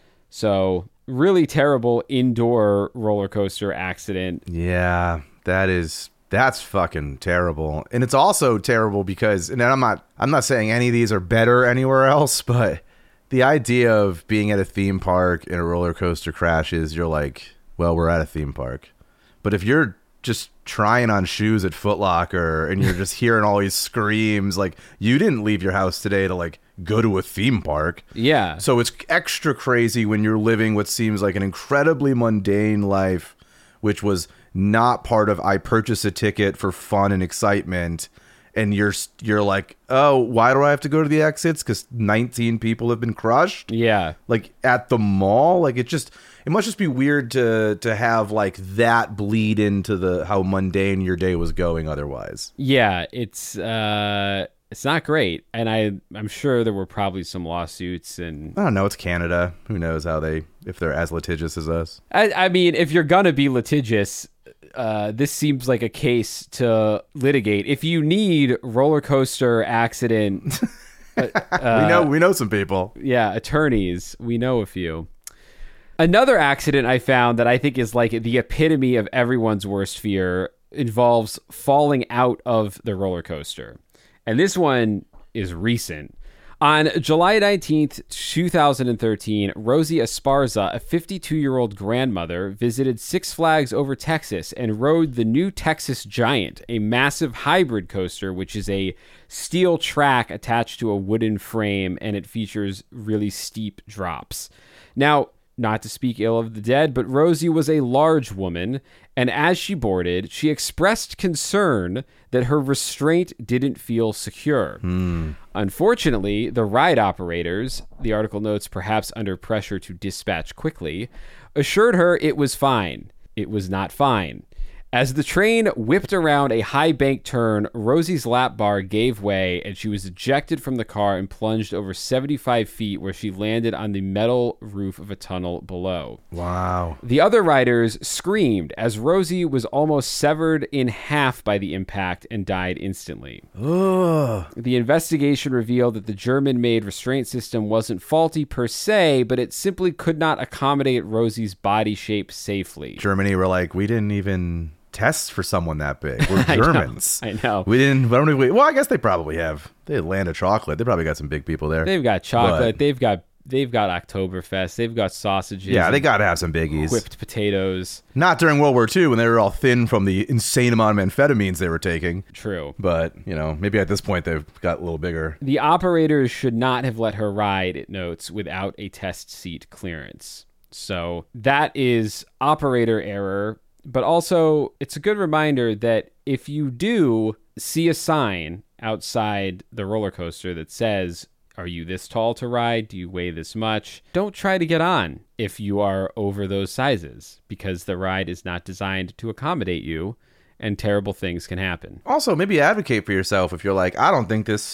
So really terrible indoor roller coaster accident. Yeah, that is... That's fucking terrible. And it's also terrible because, and I'm not, I'm not saying any of these are better anywhere else, but the idea of being at a theme park and a roller coaster crashes, you're like, well, we're at a theme park. But if you're just trying on shoes at Foot Locker and you're just hearing all these screams, like you didn't leave your house today to like go to a theme park. Yeah. So it's extra crazy when you're living what seems like an incredibly mundane life, which was not part of I purchase a ticket for fun and excitement, and you're you're like, oh, why do I have to go to the exits? Because nineteen people have been crushed. Yeah, like at the mall. Like it just it must just be weird to to have like that bleed into the how mundane your day was going otherwise. Yeah, it's uh it's not great, and I I'm sure there were probably some lawsuits, and I don't know. It's Canada. Who knows how they if they're as litigious as us. I, I mean, if you're gonna be litigious. Uh, this seems like a case to litigate. If you need roller coaster accident, uh, we know we know some people. Yeah, attorneys. We know a few. Another accident I found that I think is like the epitome of everyone's worst fear involves falling out of the roller coaster, and this one is recent. On July nineteenth, two thousand thirteen, Rosie Esparza, a fifty-two-year-old grandmother, visited Six Flags Over Texas and rode the new Texas Giant, a massive hybrid coaster, which is a steel track attached to a wooden frame, and it features really steep drops. Now, not to speak ill of the dead, but Rosie was a large woman, and as she boarded, she expressed concern that her restraint didn't feel secure. Mm. Unfortunately, the ride operators, the article notes perhaps under pressure to dispatch quickly, assured her it was fine. It was not fine. As the train whipped around a high bank turn, Rosie's lap bar gave way, and she was ejected from the car and plunged over seventy-five feet, where she landed on the metal roof of a tunnel below. Wow. The other riders screamed as Rosie was almost severed in half by the impact and died instantly. Ugh. The investigation revealed that the German-made restraint system wasn't faulty per se, but it simply could not accommodate Rosie's body shape safely. Germany were like, we didn't even... test for someone that big. We're Germans. I know. I know. We didn't. I don't even, well, I guess they probably have. They had Land of Chocolate. They probably got some big people there. They've got chocolate. But, they've got they've got Oktoberfest. They've got sausages. Yeah, they got to have some biggies. Whipped potatoes. Not during World War Two when they were all thin from the insane amount of amphetamines they were taking. True. But you know, maybe at this point they've got a little bigger. The operators should not have let her ride, it notes, without a test seat clearance. So that is operator error. But also, it's a good reminder that if you do see a sign outside the roller coaster that says, are you this tall to ride? Do you weigh this much? Don't try to get on if you are over those sizes, because the ride is not designed to accommodate you, and terrible things can happen. Also, maybe advocate for yourself if you're like, I don't think this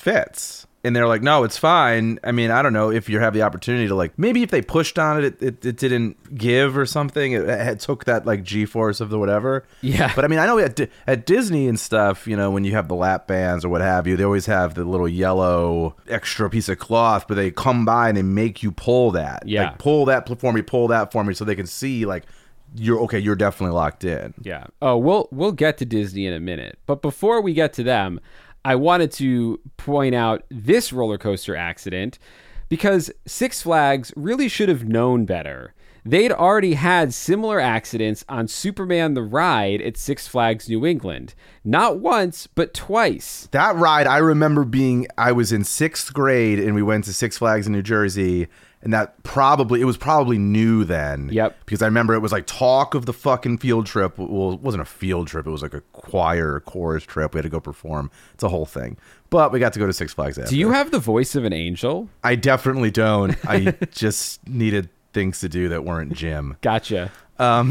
fits. And they're like, no, it's fine. I mean, I don't know if you have the opportunity to like, maybe if they pushed on it, it, it, it didn't give or something. It, it took that like G-force of the whatever. Yeah. But I mean, I know at, at Disney and stuff, you know, when you have the lap bands or what have you, they always have the little yellow extra piece of cloth, but they come by and they make you pull that. Yeah. Like pull that for me, pull that for me so they can see like, you're okay, you're definitely locked in. Yeah. Oh, we'll we'll get to Disney in a minute. But before we get to them, I wanted to point out this roller coaster accident because Six Flags really should have known better. They'd already had similar accidents on Superman the Ride at Six Flags New England. Not once, but twice. That ride, I remember being, I was in sixth grade and we went to Six Flags in New Jersey. And that probably, it was probably new then. Yep. Because I remember it was like talk of the fucking field trip. Well, it wasn't a field trip. It was like a choir chorus trip. We had to go perform. It's a whole thing. But we got to go to Six Flags after. Do you have the voice of an angel? I definitely don't. I just needed things to do that weren't gym. Gotcha. Um,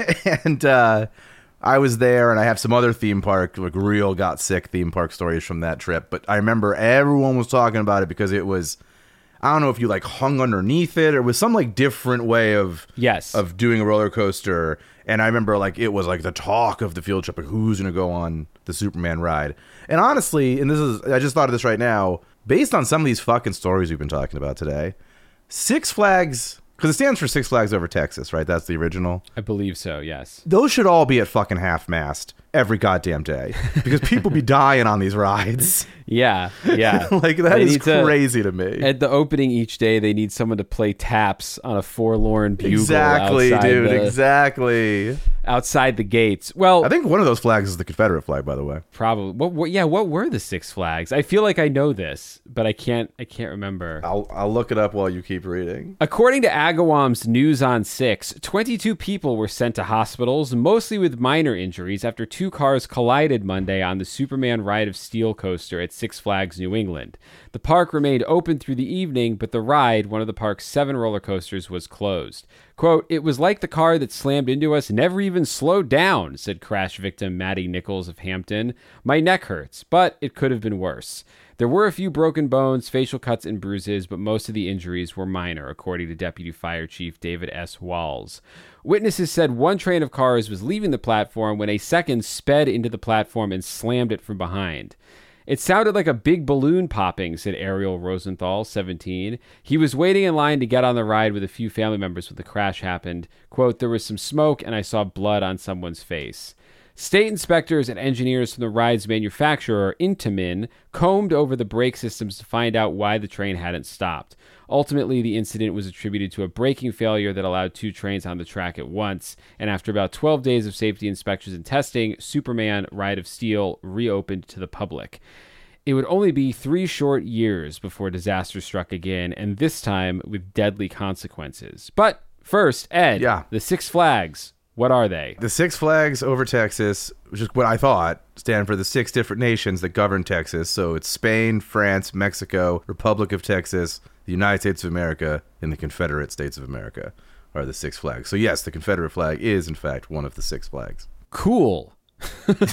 and uh, I was there and I have some other theme park, like real got sick theme park stories from that trip. But I remember everyone was talking about it because it was... I don't know if you like hung underneath it or was some like different way of yes of doing a roller coaster. And I remember like it was like the talk of the field trip, like who's gonna go on the Superman ride. And honestly, and this is I just thought of this right now, based on some of these fucking stories we've been talking about today, Six Flags, because it stands for Six Flags Over Texas, right? That's the original. I believe so. Yes. Those should all be at fucking half mast every goddamn day because people be dying on these rides. Yeah, yeah. Like that They is need to- crazy to me. At the opening each day, they need someone to play taps on a forlorn bugle Exactly, outside dude. the, Exactly. outside the gates. Well, I think one of those flags is the Confederate flag, by the way. probably. What, what? Yeah. What were the Six Flags? I feel like I know this, but I can't. I can't remember. I'll I'll look it up while you keep reading. According to Agawam's News on Six, twenty-two people were sent to hospitals, mostly with minor injuries, after two cars collided Monday on the Superman Ride of Steel coaster at Six Flags New England. The park remained open through the evening, but the ride, one of the park's seven roller coasters, was closed. Quote, "It was like the car that slammed into us never even slowed down," said crash victim Maddie Nichols of Hampton. "My neck hurts, but it could have been worse. There were a few broken bones, facial cuts, and bruises, but most of the injuries were minor," according to Deputy Fire Chief David S. Walls. Witnesses said one train of cars was leaving the platform when a second sped into the platform and slammed it from behind. "It sounded like a big balloon popping," said Ariel Rosenthal, seventeen. He was waiting in line to get on the ride with a few family members when the crash happened. Quote, "There was some smoke and I saw blood on someone's face." State inspectors and engineers from the ride's manufacturer, Intamin, combed over the brake systems to find out why the train hadn't stopped. Ultimately, the incident was attributed to a braking failure that allowed two trains on the track at once, and after about twelve days of safety inspections and testing, Superman Ride of Steel reopened to the public. It would only be three short years before disaster struck again, and this time with deadly consequences. But first, Ed, Yeah. the Six Flags, what are they? The Six Flags Over Texas, which is what I thought, stand for the six different nations that govern Texas. So it's Spain, France, Mexico, Republic of Texas, the United States of America, and the Confederate States of America are the Six Flags. So yes, the Confederate flag is, in fact, one of the Six Flags. Cool. But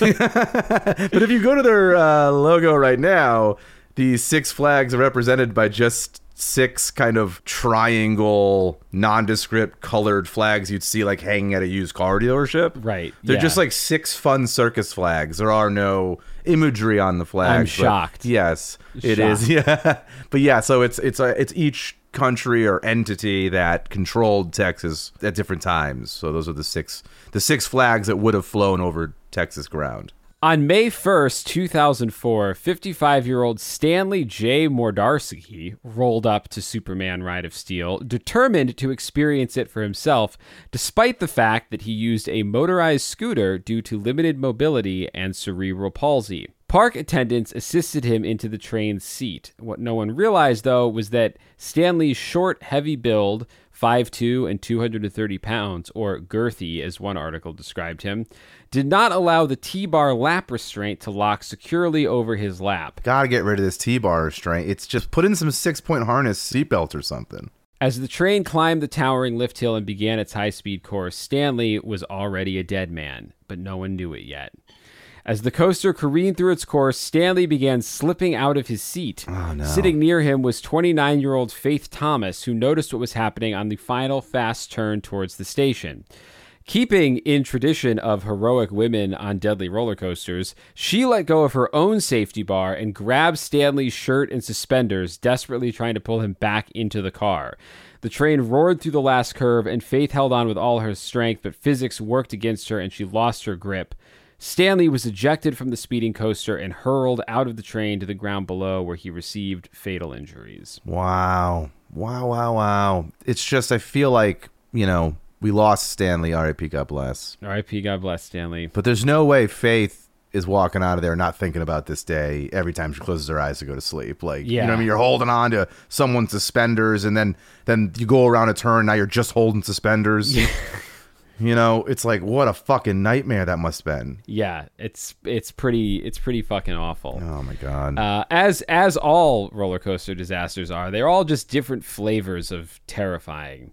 if you go to their uh, logo right now, these Six Flags are represented by just six kind of triangle, nondescript colored flags you'd see like hanging at a used car dealership. Right. They're yeah. just like six fun circus flags. There are no imagery on the flags. I'm but shocked. Yes, it Shocked. is. Yeah. But yeah, so it's it's a, it's each country or entity that controlled Texas at different times. So those are the six the six flags that would have flown over Texas ground. On May first, two thousand four, fifty-five-year-old Stanley J. Mordarsky rolled up to Superman Ride of Steel, determined to experience it for himself, despite the fact that he used a motorized scooter due to limited mobility and cerebral palsy. Park attendants assisted him into the train's seat. What no one realized, though, was that Stanley's short, heavy build, five foot two and two hundred thirty pounds, or girthy as one article described him, did not allow the T-bar lap restraint to lock securely over his lap. Gotta get rid of this T-bar restraint. It's just put in some six-point harness seatbelt or something. As the train climbed the towering lift hill and began its high-speed course, Stanley was already a dead man, but no one knew it yet. As the coaster careened through its course, Stanley began slipping out of his seat. Oh, no. Sitting near him was twenty-nine-year-old Faith Thomas, who noticed what was happening on the final fast turn towards the station. Keeping in tradition of heroic women on deadly roller coasters, she let go of her own safety bar and grabbed Stanley's shirt and suspenders, desperately trying to pull him back into the car. The train roared through the last curve, and Faith held on with all her strength, but physics worked against her, and she lost her grip. Stanley was ejected from the speeding coaster and hurled out of the train to the ground below, where he received fatal injuries. Wow. Wow, wow, wow. It's just, I feel like, you know, we lost Stanley, R I P, God bless. R I P, God bless, Stanley. But there's no way Faith is walking out of there not thinking about this day every time she closes her eyes to go to sleep. Like, yeah. you know what I mean? You're holding on to someone's suspenders, and then, then you go around a turn, now you're just holding suspenders. You know, it's like, what a fucking nightmare that must have been. Yeah, it's it's pretty it's pretty fucking awful. Oh my god. Uh, as as all roller coaster disasters are, they're all just different flavors of terrifying.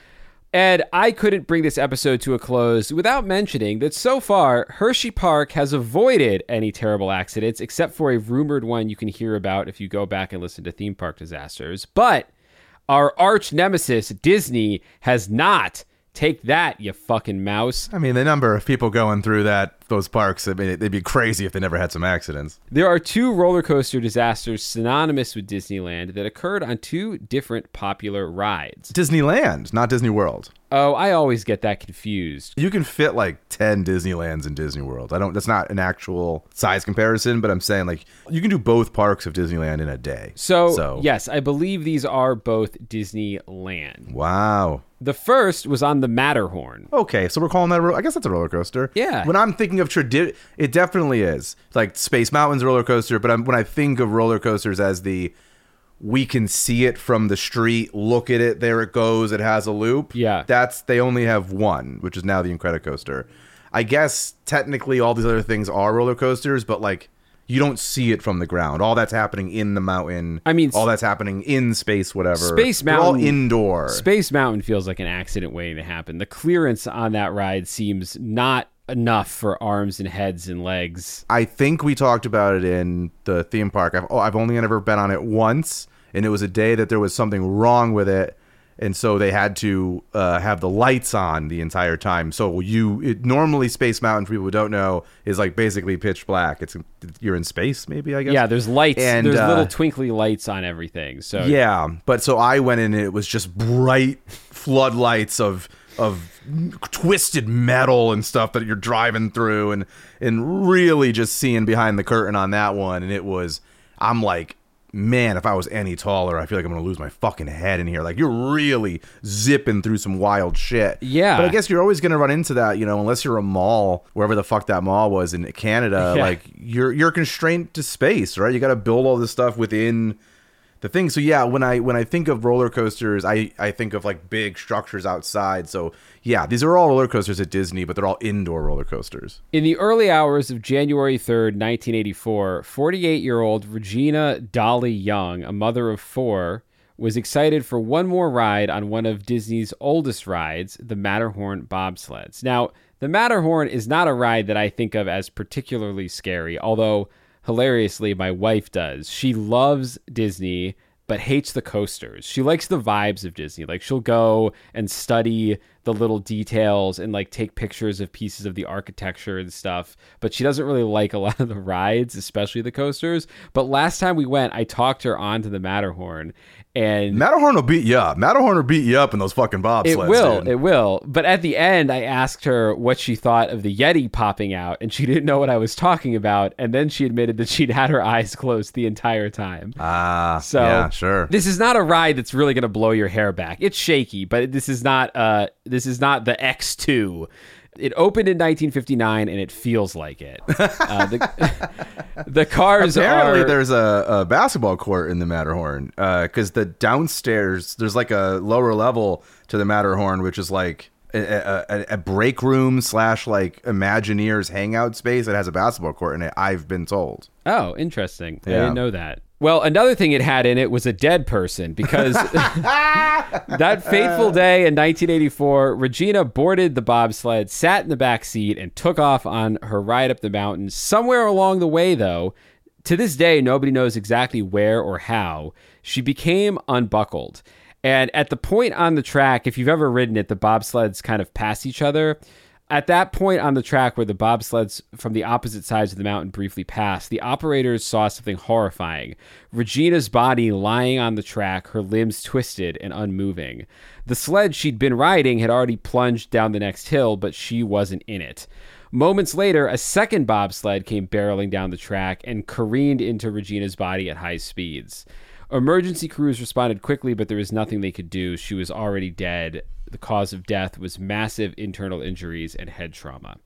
Ed, I couldn't bring this episode to a close without mentioning that so far, Hershey Park has avoided any terrible accidents, except for a rumored one you can hear about if you go back and listen to Theme Park Disasters. But our arch nemesis, Disney, has not. Take that, you fucking mouse. I mean, the number of people going through that those parks, I mean, they'd be crazy if they never had some accidents. There are two roller coaster disasters synonymous with Disneyland that occurred on two different popular rides. Disneyland, not Disney World. Oh, I always get that confused. You can fit like ten Disneylands in Disney World. I don't, that's not an actual size comparison, but I'm saying like you can do both parks of Disneyland in a day. So, so. yes, I believe these are both Disneyland. Wow. The first was on the Matterhorn. Okay, so we're calling that a ro- I guess that's a roller coaster. Yeah. When I'm thinking of tradition, it definitely is. Like Space Mountain's a roller coaster, but I'm, when I think of roller coasters as the we can see it from the street, look at it, there it goes, it has a loop. Yeah. That's, they only have one, which is now the Incredicoaster. I guess technically all these other things are roller coasters, but like you don't see it from the ground. All that's happening in the mountain. I mean, all that's happening in space, whatever. Space They're Mountain, all indoor. Space Mountain feels like an accident waiting to happen. The clearance on that ride seems not enough for arms and heads and legs. I think we talked about it in the theme park. I've, oh, I've only ever been on it once, and it was a day that there was something wrong with it. And so they had to uh, have the lights on the entire time. So you it, normally Space Mountain, for people who don't know, is like basically pitch black. It's you're in space, maybe, I guess. Yeah, there's lights. And, there's uh, little twinkly lights on everything. So yeah, but so I went in and it was just bright floodlights of of twisted metal and stuff that you're driving through, and and really just seeing behind the curtain on that one. And it was, I'm like, man, if I was any taller, I feel like I'm going to lose my fucking head in here. Like, you're really zipping through some wild shit. Yeah. But I guess you're always going to run into that, you know, unless you're a mall, wherever the fuck that mall was in Canada. Yeah. Like, you're you're constrained to space, right? You got to build all this stuff within the thing. So, yeah, when I when I think of roller coasters, I, I think of, like, big structures outside. So, yeah, these are all roller coasters at Disney, but they're all indoor roller coasters. In the early hours of January third, nineteen eighty-four, forty-eight-year-old Regina Dolly Young, a mother of four, was excited for one more ride on one of Disney's oldest rides, the Matterhorn bobsleds. Now, the Matterhorn is not a ride that I think of as particularly scary, although hilariously, my wife does. She loves Disney, but hates the coasters. She likes the vibes of Disney. Like, she'll go and study the little details and, like, take pictures of pieces of the architecture and stuff. But she doesn't really like a lot of the rides, especially the coasters. But last time we went, I talked her onto the Matterhorn. And Matterhorn will beat you up. Matterhorn will beat you up in those fucking bobsleds. It will. Dude. It will. But at the end, I asked her what she thought of the Yeti popping out, and she didn't know what I was talking about. And then she admitted that she'd had her eyes closed the entire time. Ah, uh, so yeah, sure. This is not a ride that's really going to blow your hair back. It's shaky, but this is not. Uh, this is not the X two. It opened in nineteen fifty-nine, and it feels like it. Uh, the, the cars Apparently, are... there's a, a basketball court in the Matterhorn, because uh, the downstairs, there's like a lower level to the Matterhorn, which is like a, a, a break room slash like Imagineers hangout space that has a basketball court in it, I've been told. Oh, interesting. I Yeah. didn't know that. Well, another thing it had in it was a dead person because that fateful day in nineteen eighty-four, Regina boarded the bobsled, sat in the back seat, and took off on her ride up the mountain. Somewhere along the way, though, to this day, nobody knows exactly where or how, she became unbuckled. And at the point on the track, if you've ever ridden it, the bobsleds kind of pass each other. At that point on the track where the bobsleds from the opposite sides of the mountain briefly passed, the operators saw something horrifying. Regina's body lying on the track, her limbs twisted and unmoving. The sled she'd been riding had already plunged down the next hill, but she wasn't in it. Moments later, a second bobsled came barreling down the track and careened into Regina's body at high speeds. Emergency crews responded quickly, but there was nothing they could do. She was already dead. The cause of death was massive internal injuries and head trauma.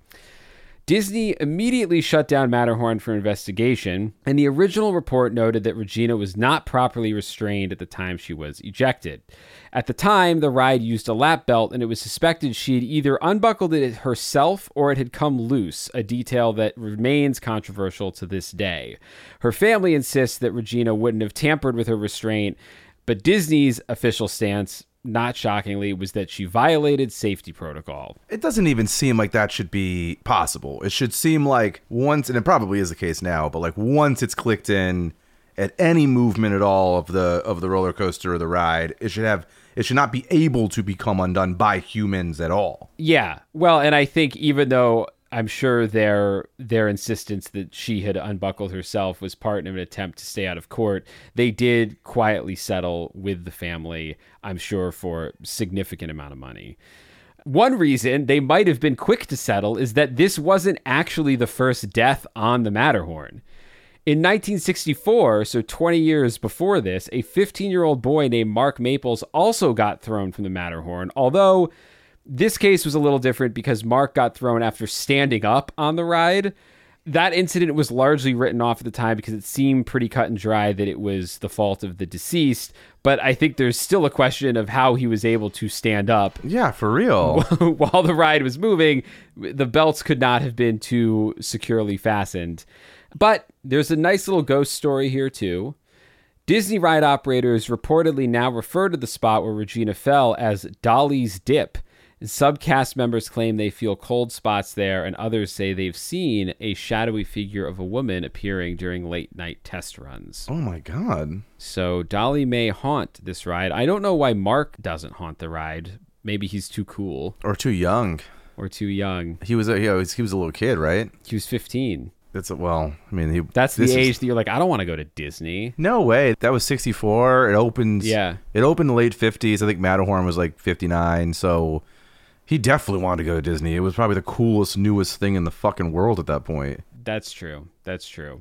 Disney immediately shut down Matterhorn for investigation, and the original report noted that Regina was not properly restrained at the time she was ejected. At the time, the ride used a lap belt, and it was suspected she had either unbuckled it herself or it had come loose, a detail that remains controversial to this day. Her family insists that Regina wouldn't have tampered with her restraint, but Disney's official stance, not shockingly, was that she violated safety protocol. It doesn't even seem like that should be possible. It should seem like once, and it probably is the case now, but like once it's clicked in at any movement at all of the of the roller coaster or the ride, it should have it should not be able to become undone by humans at all. Yeah. Well, and I think even though I'm sure their their insistence that she had unbuckled herself was part of an attempt to stay out of court, they did quietly settle with the family, I'm sure, for a significant amount of money. One reason they might have been quick to settle is that this wasn't actually the first death on the Matterhorn. In nineteen sixty-four, so twenty years before this, a fifteen-year-old boy named Mark Maples also got thrown from the Matterhorn, although this case was a little different because Mark got thrown after standing up on the ride. That incident was largely written off at the time because it seemed pretty cut and dry that it was the fault of the deceased. But I think there's still a question of how he was able to stand up. Yeah, for real. While the ride was moving, the belts could not have been too securely fastened. But there's a nice little ghost story here, too. Disney ride operators reportedly now refer to the spot where Regina fell as Dolly's Dip. Subcast members claim they feel cold spots there, and others say they've seen a shadowy figure of a woman appearing during late-night test runs. Oh, my God. So Dolly may haunt this ride. I don't know why Mark doesn't haunt the ride. Maybe he's too cool. Or too young. Or too young. He was a, he was, he was a little kid, right? He was fifteen. That's a, well, I mean, he, that's the age is, that you're like, I don't want to go to Disney. No way. That was sixty-four. It opened. Yeah. It opened in the late fifties. I think Matterhorn was like fifty-nine. So he definitely wanted to go to Disney. It was probably the coolest, newest thing in the fucking world at that point. That's true. That's true.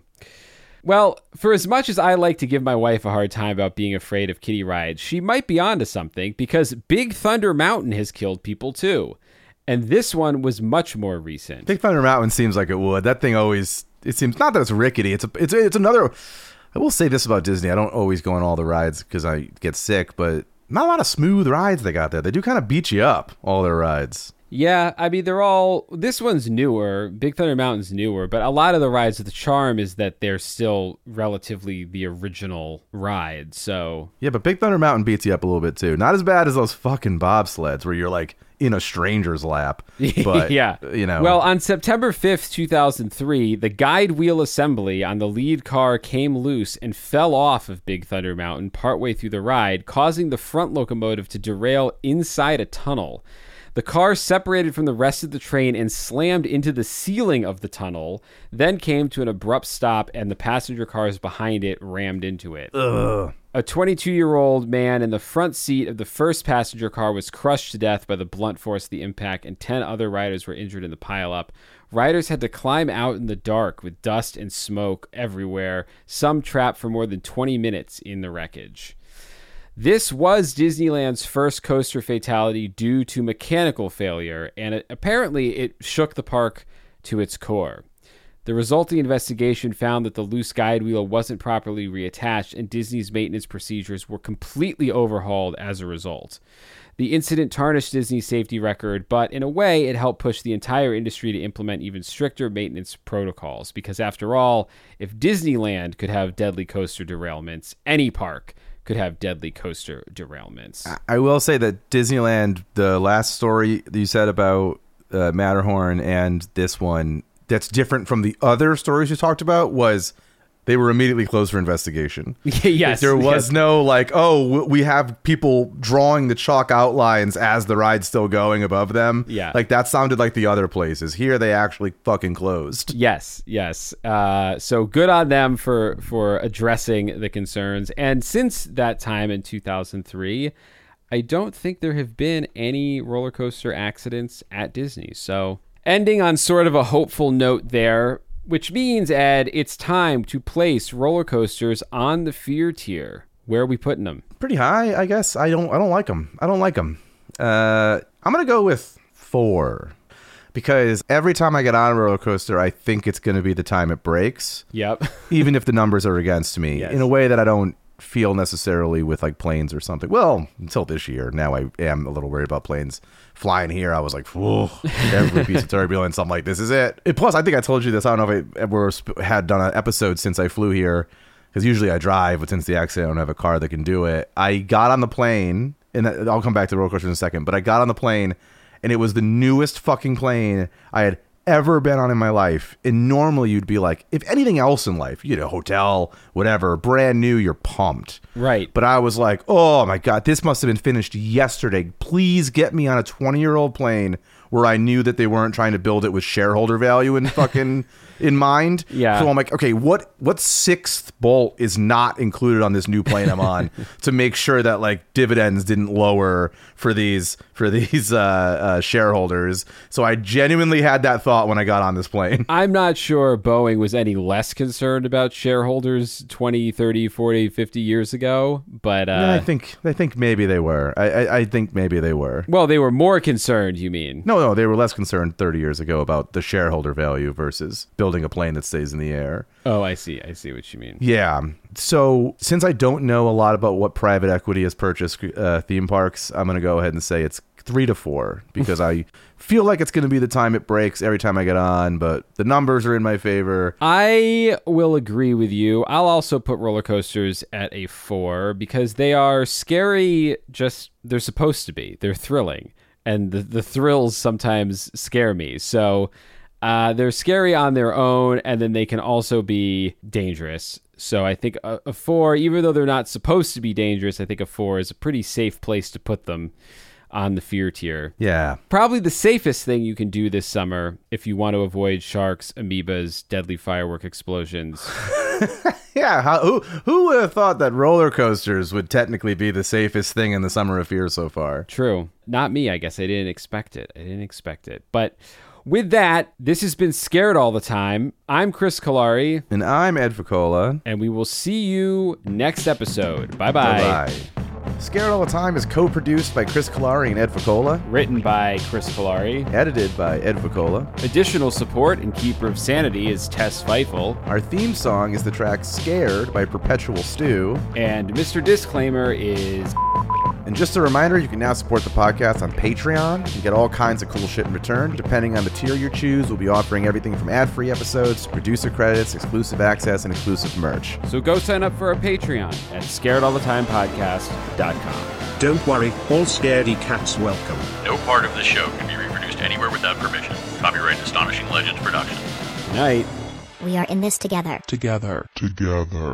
Well, for as much as I like to give my wife a hard time about being afraid of kiddie rides, she might be onto something because Big Thunder Mountain has killed people too. And this one was much more recent. Big Thunder Mountain seems like it would. That thing always, it seems, not that it's rickety. It's a, it's a, it's another, I will say this about Disney. I don't always go on all the rides because I get sick, but not a lot of smooth rides they got there. They do kind of beat you up, all their rides. Yeah, I mean, they're all, this one's newer. Big Thunder Mountain's newer, but a lot of the rides, the charm is that they're still relatively the original ride, so. Yeah, but Big Thunder Mountain beats you up a little bit too. Not as bad as those fucking bobsleds where you're like in a stranger's lap. But, yeah. You know. Well, on September fifth, two thousand three, the guide wheel assembly on the lead car came loose and fell off of Big Thunder Mountain partway through the ride, causing the front locomotive to derail inside a tunnel. The car separated from the rest of the train and slammed into the ceiling of the tunnel, then came to an abrupt stop, and the passenger cars behind it rammed into it. Ugh. A twenty-two-year-old man in the front seat of the first passenger car was crushed to death by the blunt force of the impact, and ten other riders were injured in the pileup. Riders had to climb out in the dark with dust and smoke everywhere, some trapped for more than twenty minutes in the wreckage. This was Disneyland's first coaster fatality due to mechanical failure, and it, apparently it shook the park to its core. The resulting investigation found that the loose guide wheel wasn't properly reattached, and Disney's maintenance procedures were completely overhauled as a result. The incident tarnished Disney's safety record, but in a way, it helped push the entire industry to implement even stricter maintenance protocols. Because after all, if Disneyland could have deadly coaster derailments, any park could have deadly coaster derailments. I will say that Disneyland, the last story that you said about uh, Matterhorn and this one, that's different from the other stories you talked about, was they were immediately closed for investigation. Yes. There was yes. no like, oh, we have people drawing the chalk outlines as the ride's still going above them. Yeah. Like that sounded like the other places. Here they actually fucking closed. Yes, yes. Uh, so good on them for, for addressing the concerns. And since that time in two thousand three, I don't think there have been any roller coaster accidents at Disney. So ending on sort of a hopeful note there, which means, Ed, it's time to place roller coasters on the fear tier. Where are we putting them? Pretty high, I guess. I don't I don't like them. I don't like them. Uh, I'm going to go with four. Because every time I get on a roller coaster, I think it's going to be the time it breaks. Yep. Even if the numbers are against me. Yes. In a way that I don't feel necessarily with like planes or something. Well, until this year. Now I am a little worried about planes. Flying here, I was like, whoa, every piece of turbulence. I'm like, this is it. And plus, I think I told you this. I don't know if I ever had done an episode since I flew here, because usually I drive, but since the accident, I don't have a car that can do it. I got on the plane, and I'll come back to the roller coaster in a second, but I got on the plane, and it was the newest fucking plane I had ever been on in my life. And normally you'd be like, if anything else in life, you know, hotel, whatever, brand new, you're pumped. Right. But I was like, oh my God, this must have been finished yesterday. Please get me on a twenty year old plane where I knew that they weren't trying to build it with shareholder value in fucking in mind. Yeah. So I'm like, okay, what what sixth bolt is not included on this new plane I'm on to make sure that like dividends didn't lower for these for these uh, uh, shareholders? So I genuinely had that thought when I got on this plane. I'm not sure Boeing was any less concerned about shareholders twenty, thirty, forty, fifty years ago, but uh, No, I think I think maybe they were. I, I I think maybe they were. Well, they were more concerned, you mean? No, no, they were less concerned thirty years ago about the shareholder value versus building a plane that stays in the air. Oh, I see. I see what you mean. Yeah. So since I don't know a lot about what private equity has purchased uh, theme parks, I'm going to go ahead and say it's three to four because I feel like it's going to be the time it breaks every time I get on, but the numbers are in my favor. I will agree with you. I'll also put roller coasters at a four because they are scary. Just they're supposed to be. They're thrilling. And the, the thrills sometimes scare me. So uh, they're scary on their own, and then they can also be dangerous. So I think a, a four, even though they're not supposed to be dangerous, I think a four is a pretty safe place to put them on the fear tier. Yeah. Probably the safest thing you can do this summer if you want to avoid sharks, amoebas, deadly firework explosions. Yeah, how, who who would have thought that roller coasters would technically be the safest thing in the summer of fear so far? True. Not me, I guess. I didn't expect it. I didn't expect it. But with that, this has been Scared All the Time. I'm Chris Kalari. And I'm Ed Ficola. And we will see you next episode. Bye-bye. Bye-bye. Scared All the Time is co-produced by Chris Kalari and Ed Ficola. Written by Chris Kalari. Edited by Ed Ficola. Additional support and Keeper of Sanity is Tess Feifel. Our theme song is the track Scared by Perpetual Stew. And Mister Disclaimer is... And just a reminder, you can now support the podcast on Patreon and get all kinds of cool shit in return. Depending on the tier you choose, we'll be offering everything from ad-free episodes, producer credits, exclusive access, and exclusive merch. So go sign up for our Patreon at scared all the time podcast dot com. Don't worry, all scaredy cats welcome. No part of this show can be reproduced anywhere without permission. Copyright Astonishing Legends Productions. Good night. We are in this together. Together. Together.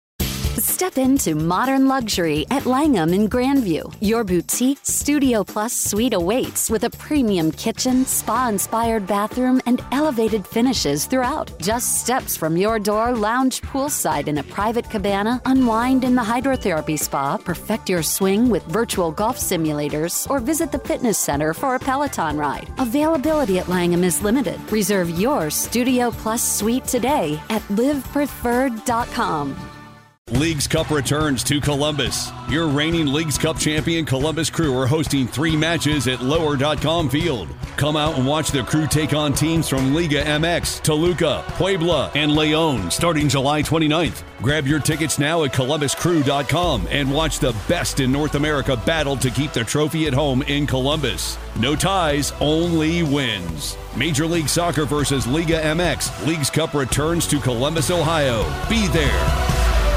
Step into modern luxury at Langham in Grandview. Your boutique Studio Plus suite awaits with a premium kitchen, spa-inspired bathroom, and elevated finishes throughout. Just steps from your door, lounge poolside in a private cabana, unwind in the hydrotherapy spa, perfect your swing with virtual golf simulators, or visit the fitness center for a Peloton ride. Availability at Langham is limited. Reserve your Studio Plus suite today at live preferred dot com. Leagues Cup returns to Columbus. Your reigning Leagues Cup champion Columbus Crew are hosting three matches at lower dot com field. Come out and watch the Crew take on teams from Liga M X, Toluca, Puebla, and León starting July twenty-ninth. Grab your tickets now at columbus crew dot com and watch the best in North America battle to keep the trophy at home in Columbus. No ties, only wins. Major League Soccer versus Liga M X. Leagues Cup returns to Columbus, Ohio. Be there.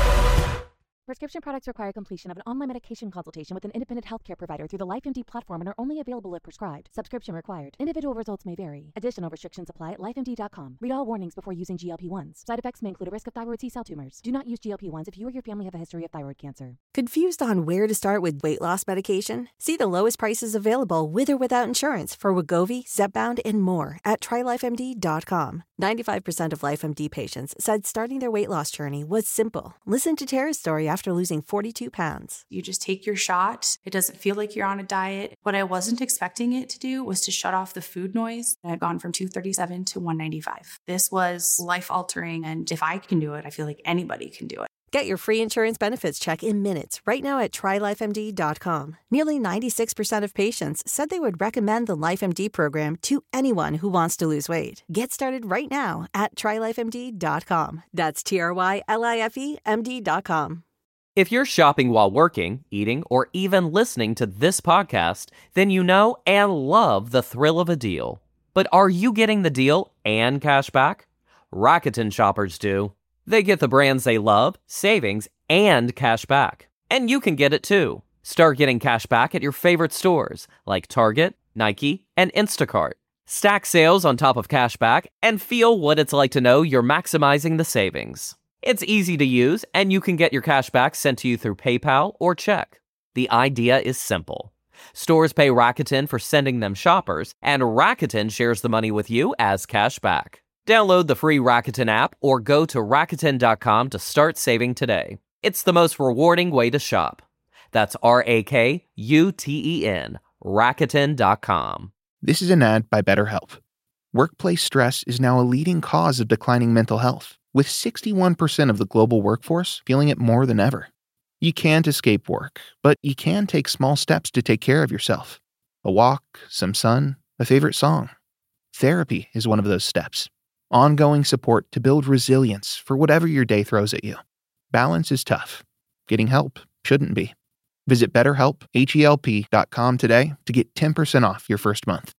Prescription products require completion of an online medication consultation with an independent healthcare provider through the LifeMD platform and are only available if prescribed. Subscription required. Individual results may vary. Additional restrictions apply at life M D dot com. Read all warnings before using G L P ones. Side effects may include a risk of thyroid C-cell tumors. Do not use G L P ones if you or your family have a history of thyroid cancer. Confused on where to start with weight loss medication? See the lowest prices available with or without insurance for Wegovy, Zepbound, and more at try life M D dot com. ninety-five percent of LifeMD patients said starting their weight loss journey was simple. Listen to Tara's story after losing forty-two pounds. You just take your shot. It doesn't feel like you're on a diet. What I wasn't expecting it to do was to shut off the food noise. I had gone from two thirty-seven to one ninety-five. This was life-altering, and if I can do it, I feel like anybody can do it. Get your free insurance benefits check in minutes right now at try life M D dot com. Nearly ninety-six percent of patients said they would recommend the LifeMD program to anyone who wants to lose weight. Get started right now at try life M D dot com. That's T R Y L I F E M D dot com. If you're shopping while working, eating, or even listening to this podcast, then you know and love the thrill of a deal. But are you getting the deal and cash back? Rakuten shoppers do. They get the brands they love, savings, and cash back. And you can get it too. Start getting cash back at your favorite stores like Target, Nike, and Instacart. Stack sales on top of cash back and feel what it's like to know you're maximizing the savings. It's easy to use, and you can get your cash back sent to you through PayPal or check. The idea is simple. Stores pay Rakuten for sending them shoppers, and Rakuten shares the money with you as cash back. Download the free Rakuten app or go to Rakuten dot com to start saving today. It's the most rewarding way to shop. That's R A K U T E N, Rakuten dot com. This is an ad by BetterHelp. Workplace stress is now a leading cause of declining mental health, with sixty-one percent of the global workforce feeling it more than ever. You can't escape work, but you can take small steps to take care of yourself. A walk, some sun, a favorite song. Therapy is one of those steps. Ongoing support to build resilience for whatever your day throws at you. Balance is tough. Getting help shouldn't be. Visit BetterHelp, H E L P dot com today to get ten percent off your first month.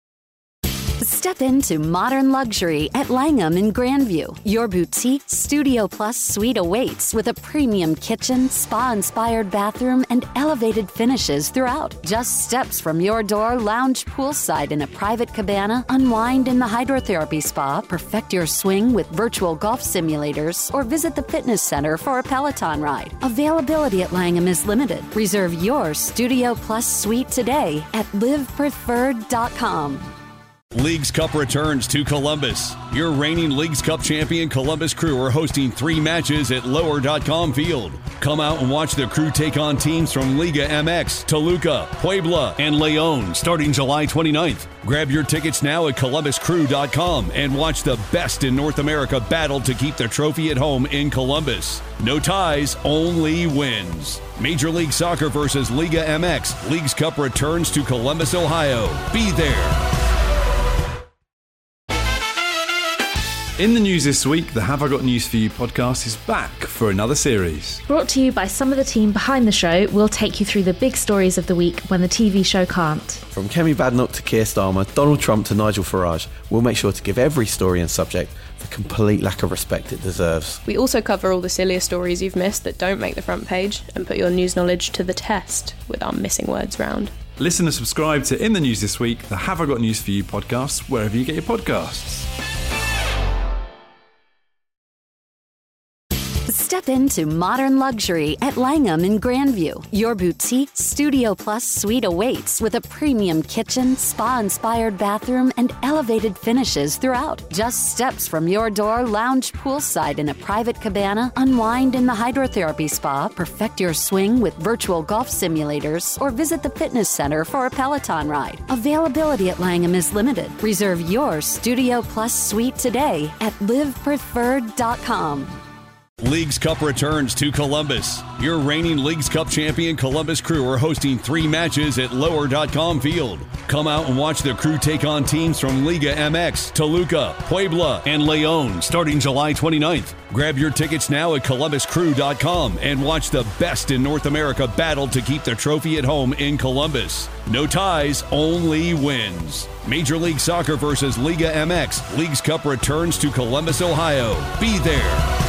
Step into modern luxury at Langham in Grandview. Your boutique Studio Plus suite awaits with a premium kitchen, spa-inspired bathroom, and elevated finishes throughout. Just steps from your door, lounge poolside in a private cabana, unwind in the hydrotherapy spa, perfect your swing with virtual golf simulators, or visit the fitness center for a Peloton ride. Availability at Langham is limited. Reserve your Studio Plus suite today at live preferred dot com. Leagues Cup returns to Columbus. Your reigning Leagues Cup champion Columbus Crew are hosting three matches at lower dot com field. Come out and watch the Crew take on teams from Liga M X, Toluca, Puebla, and León starting July twenty-ninth. Grab your tickets now at columbus crew dot com and watch the best in North America battle to keep the trophy at home in Columbus. No ties, only wins. Major League Soccer versus Liga M X. Leagues Cup returns to Columbus, Ohio. Be there. In the news this week, the Have I Got News For You podcast is back for another series. Brought to you by some of the team behind the show, we'll take you through the big stories of the week when the T V show can't. From Kemi Badenoch to Keir Starmer, Donald Trump to Nigel Farage, we'll make sure to give every story and subject the complete lack of respect it deserves. We also cover all the sillier stories you've missed that don't make the front page and put your news knowledge to the test with our missing words round. Listen and subscribe to In the News This Week, the Have I Got News For You podcast, wherever you get your podcasts. Step into modern luxury at Langham in Grandview. Your boutique Studio Plus suite awaits with a premium kitchen, spa-inspired bathroom, and elevated finishes throughout. Just steps from your door, lounge poolside in a private cabana, unwind in the hydrotherapy spa, perfect your swing with virtual golf simulators, or visit the fitness center for a Peloton ride. Availability at Langham is limited. Reserve your Studio Plus suite today at live preferred dot com. Leagues Cup returns to Columbus. Your reigning Leagues Cup champion Columbus Crew are hosting three matches at lower dot com Field. Come out and watch the Crew take on teams from Liga M X, Toluca, Puebla, and León starting July twenty-ninth. Grab your tickets now at columbus crew dot com and watch the best in North America battle to keep the trophy at home in Columbus. No ties, only wins. Major League Soccer versus Liga M X. Leagues Cup returns to Columbus, Ohio. Be there.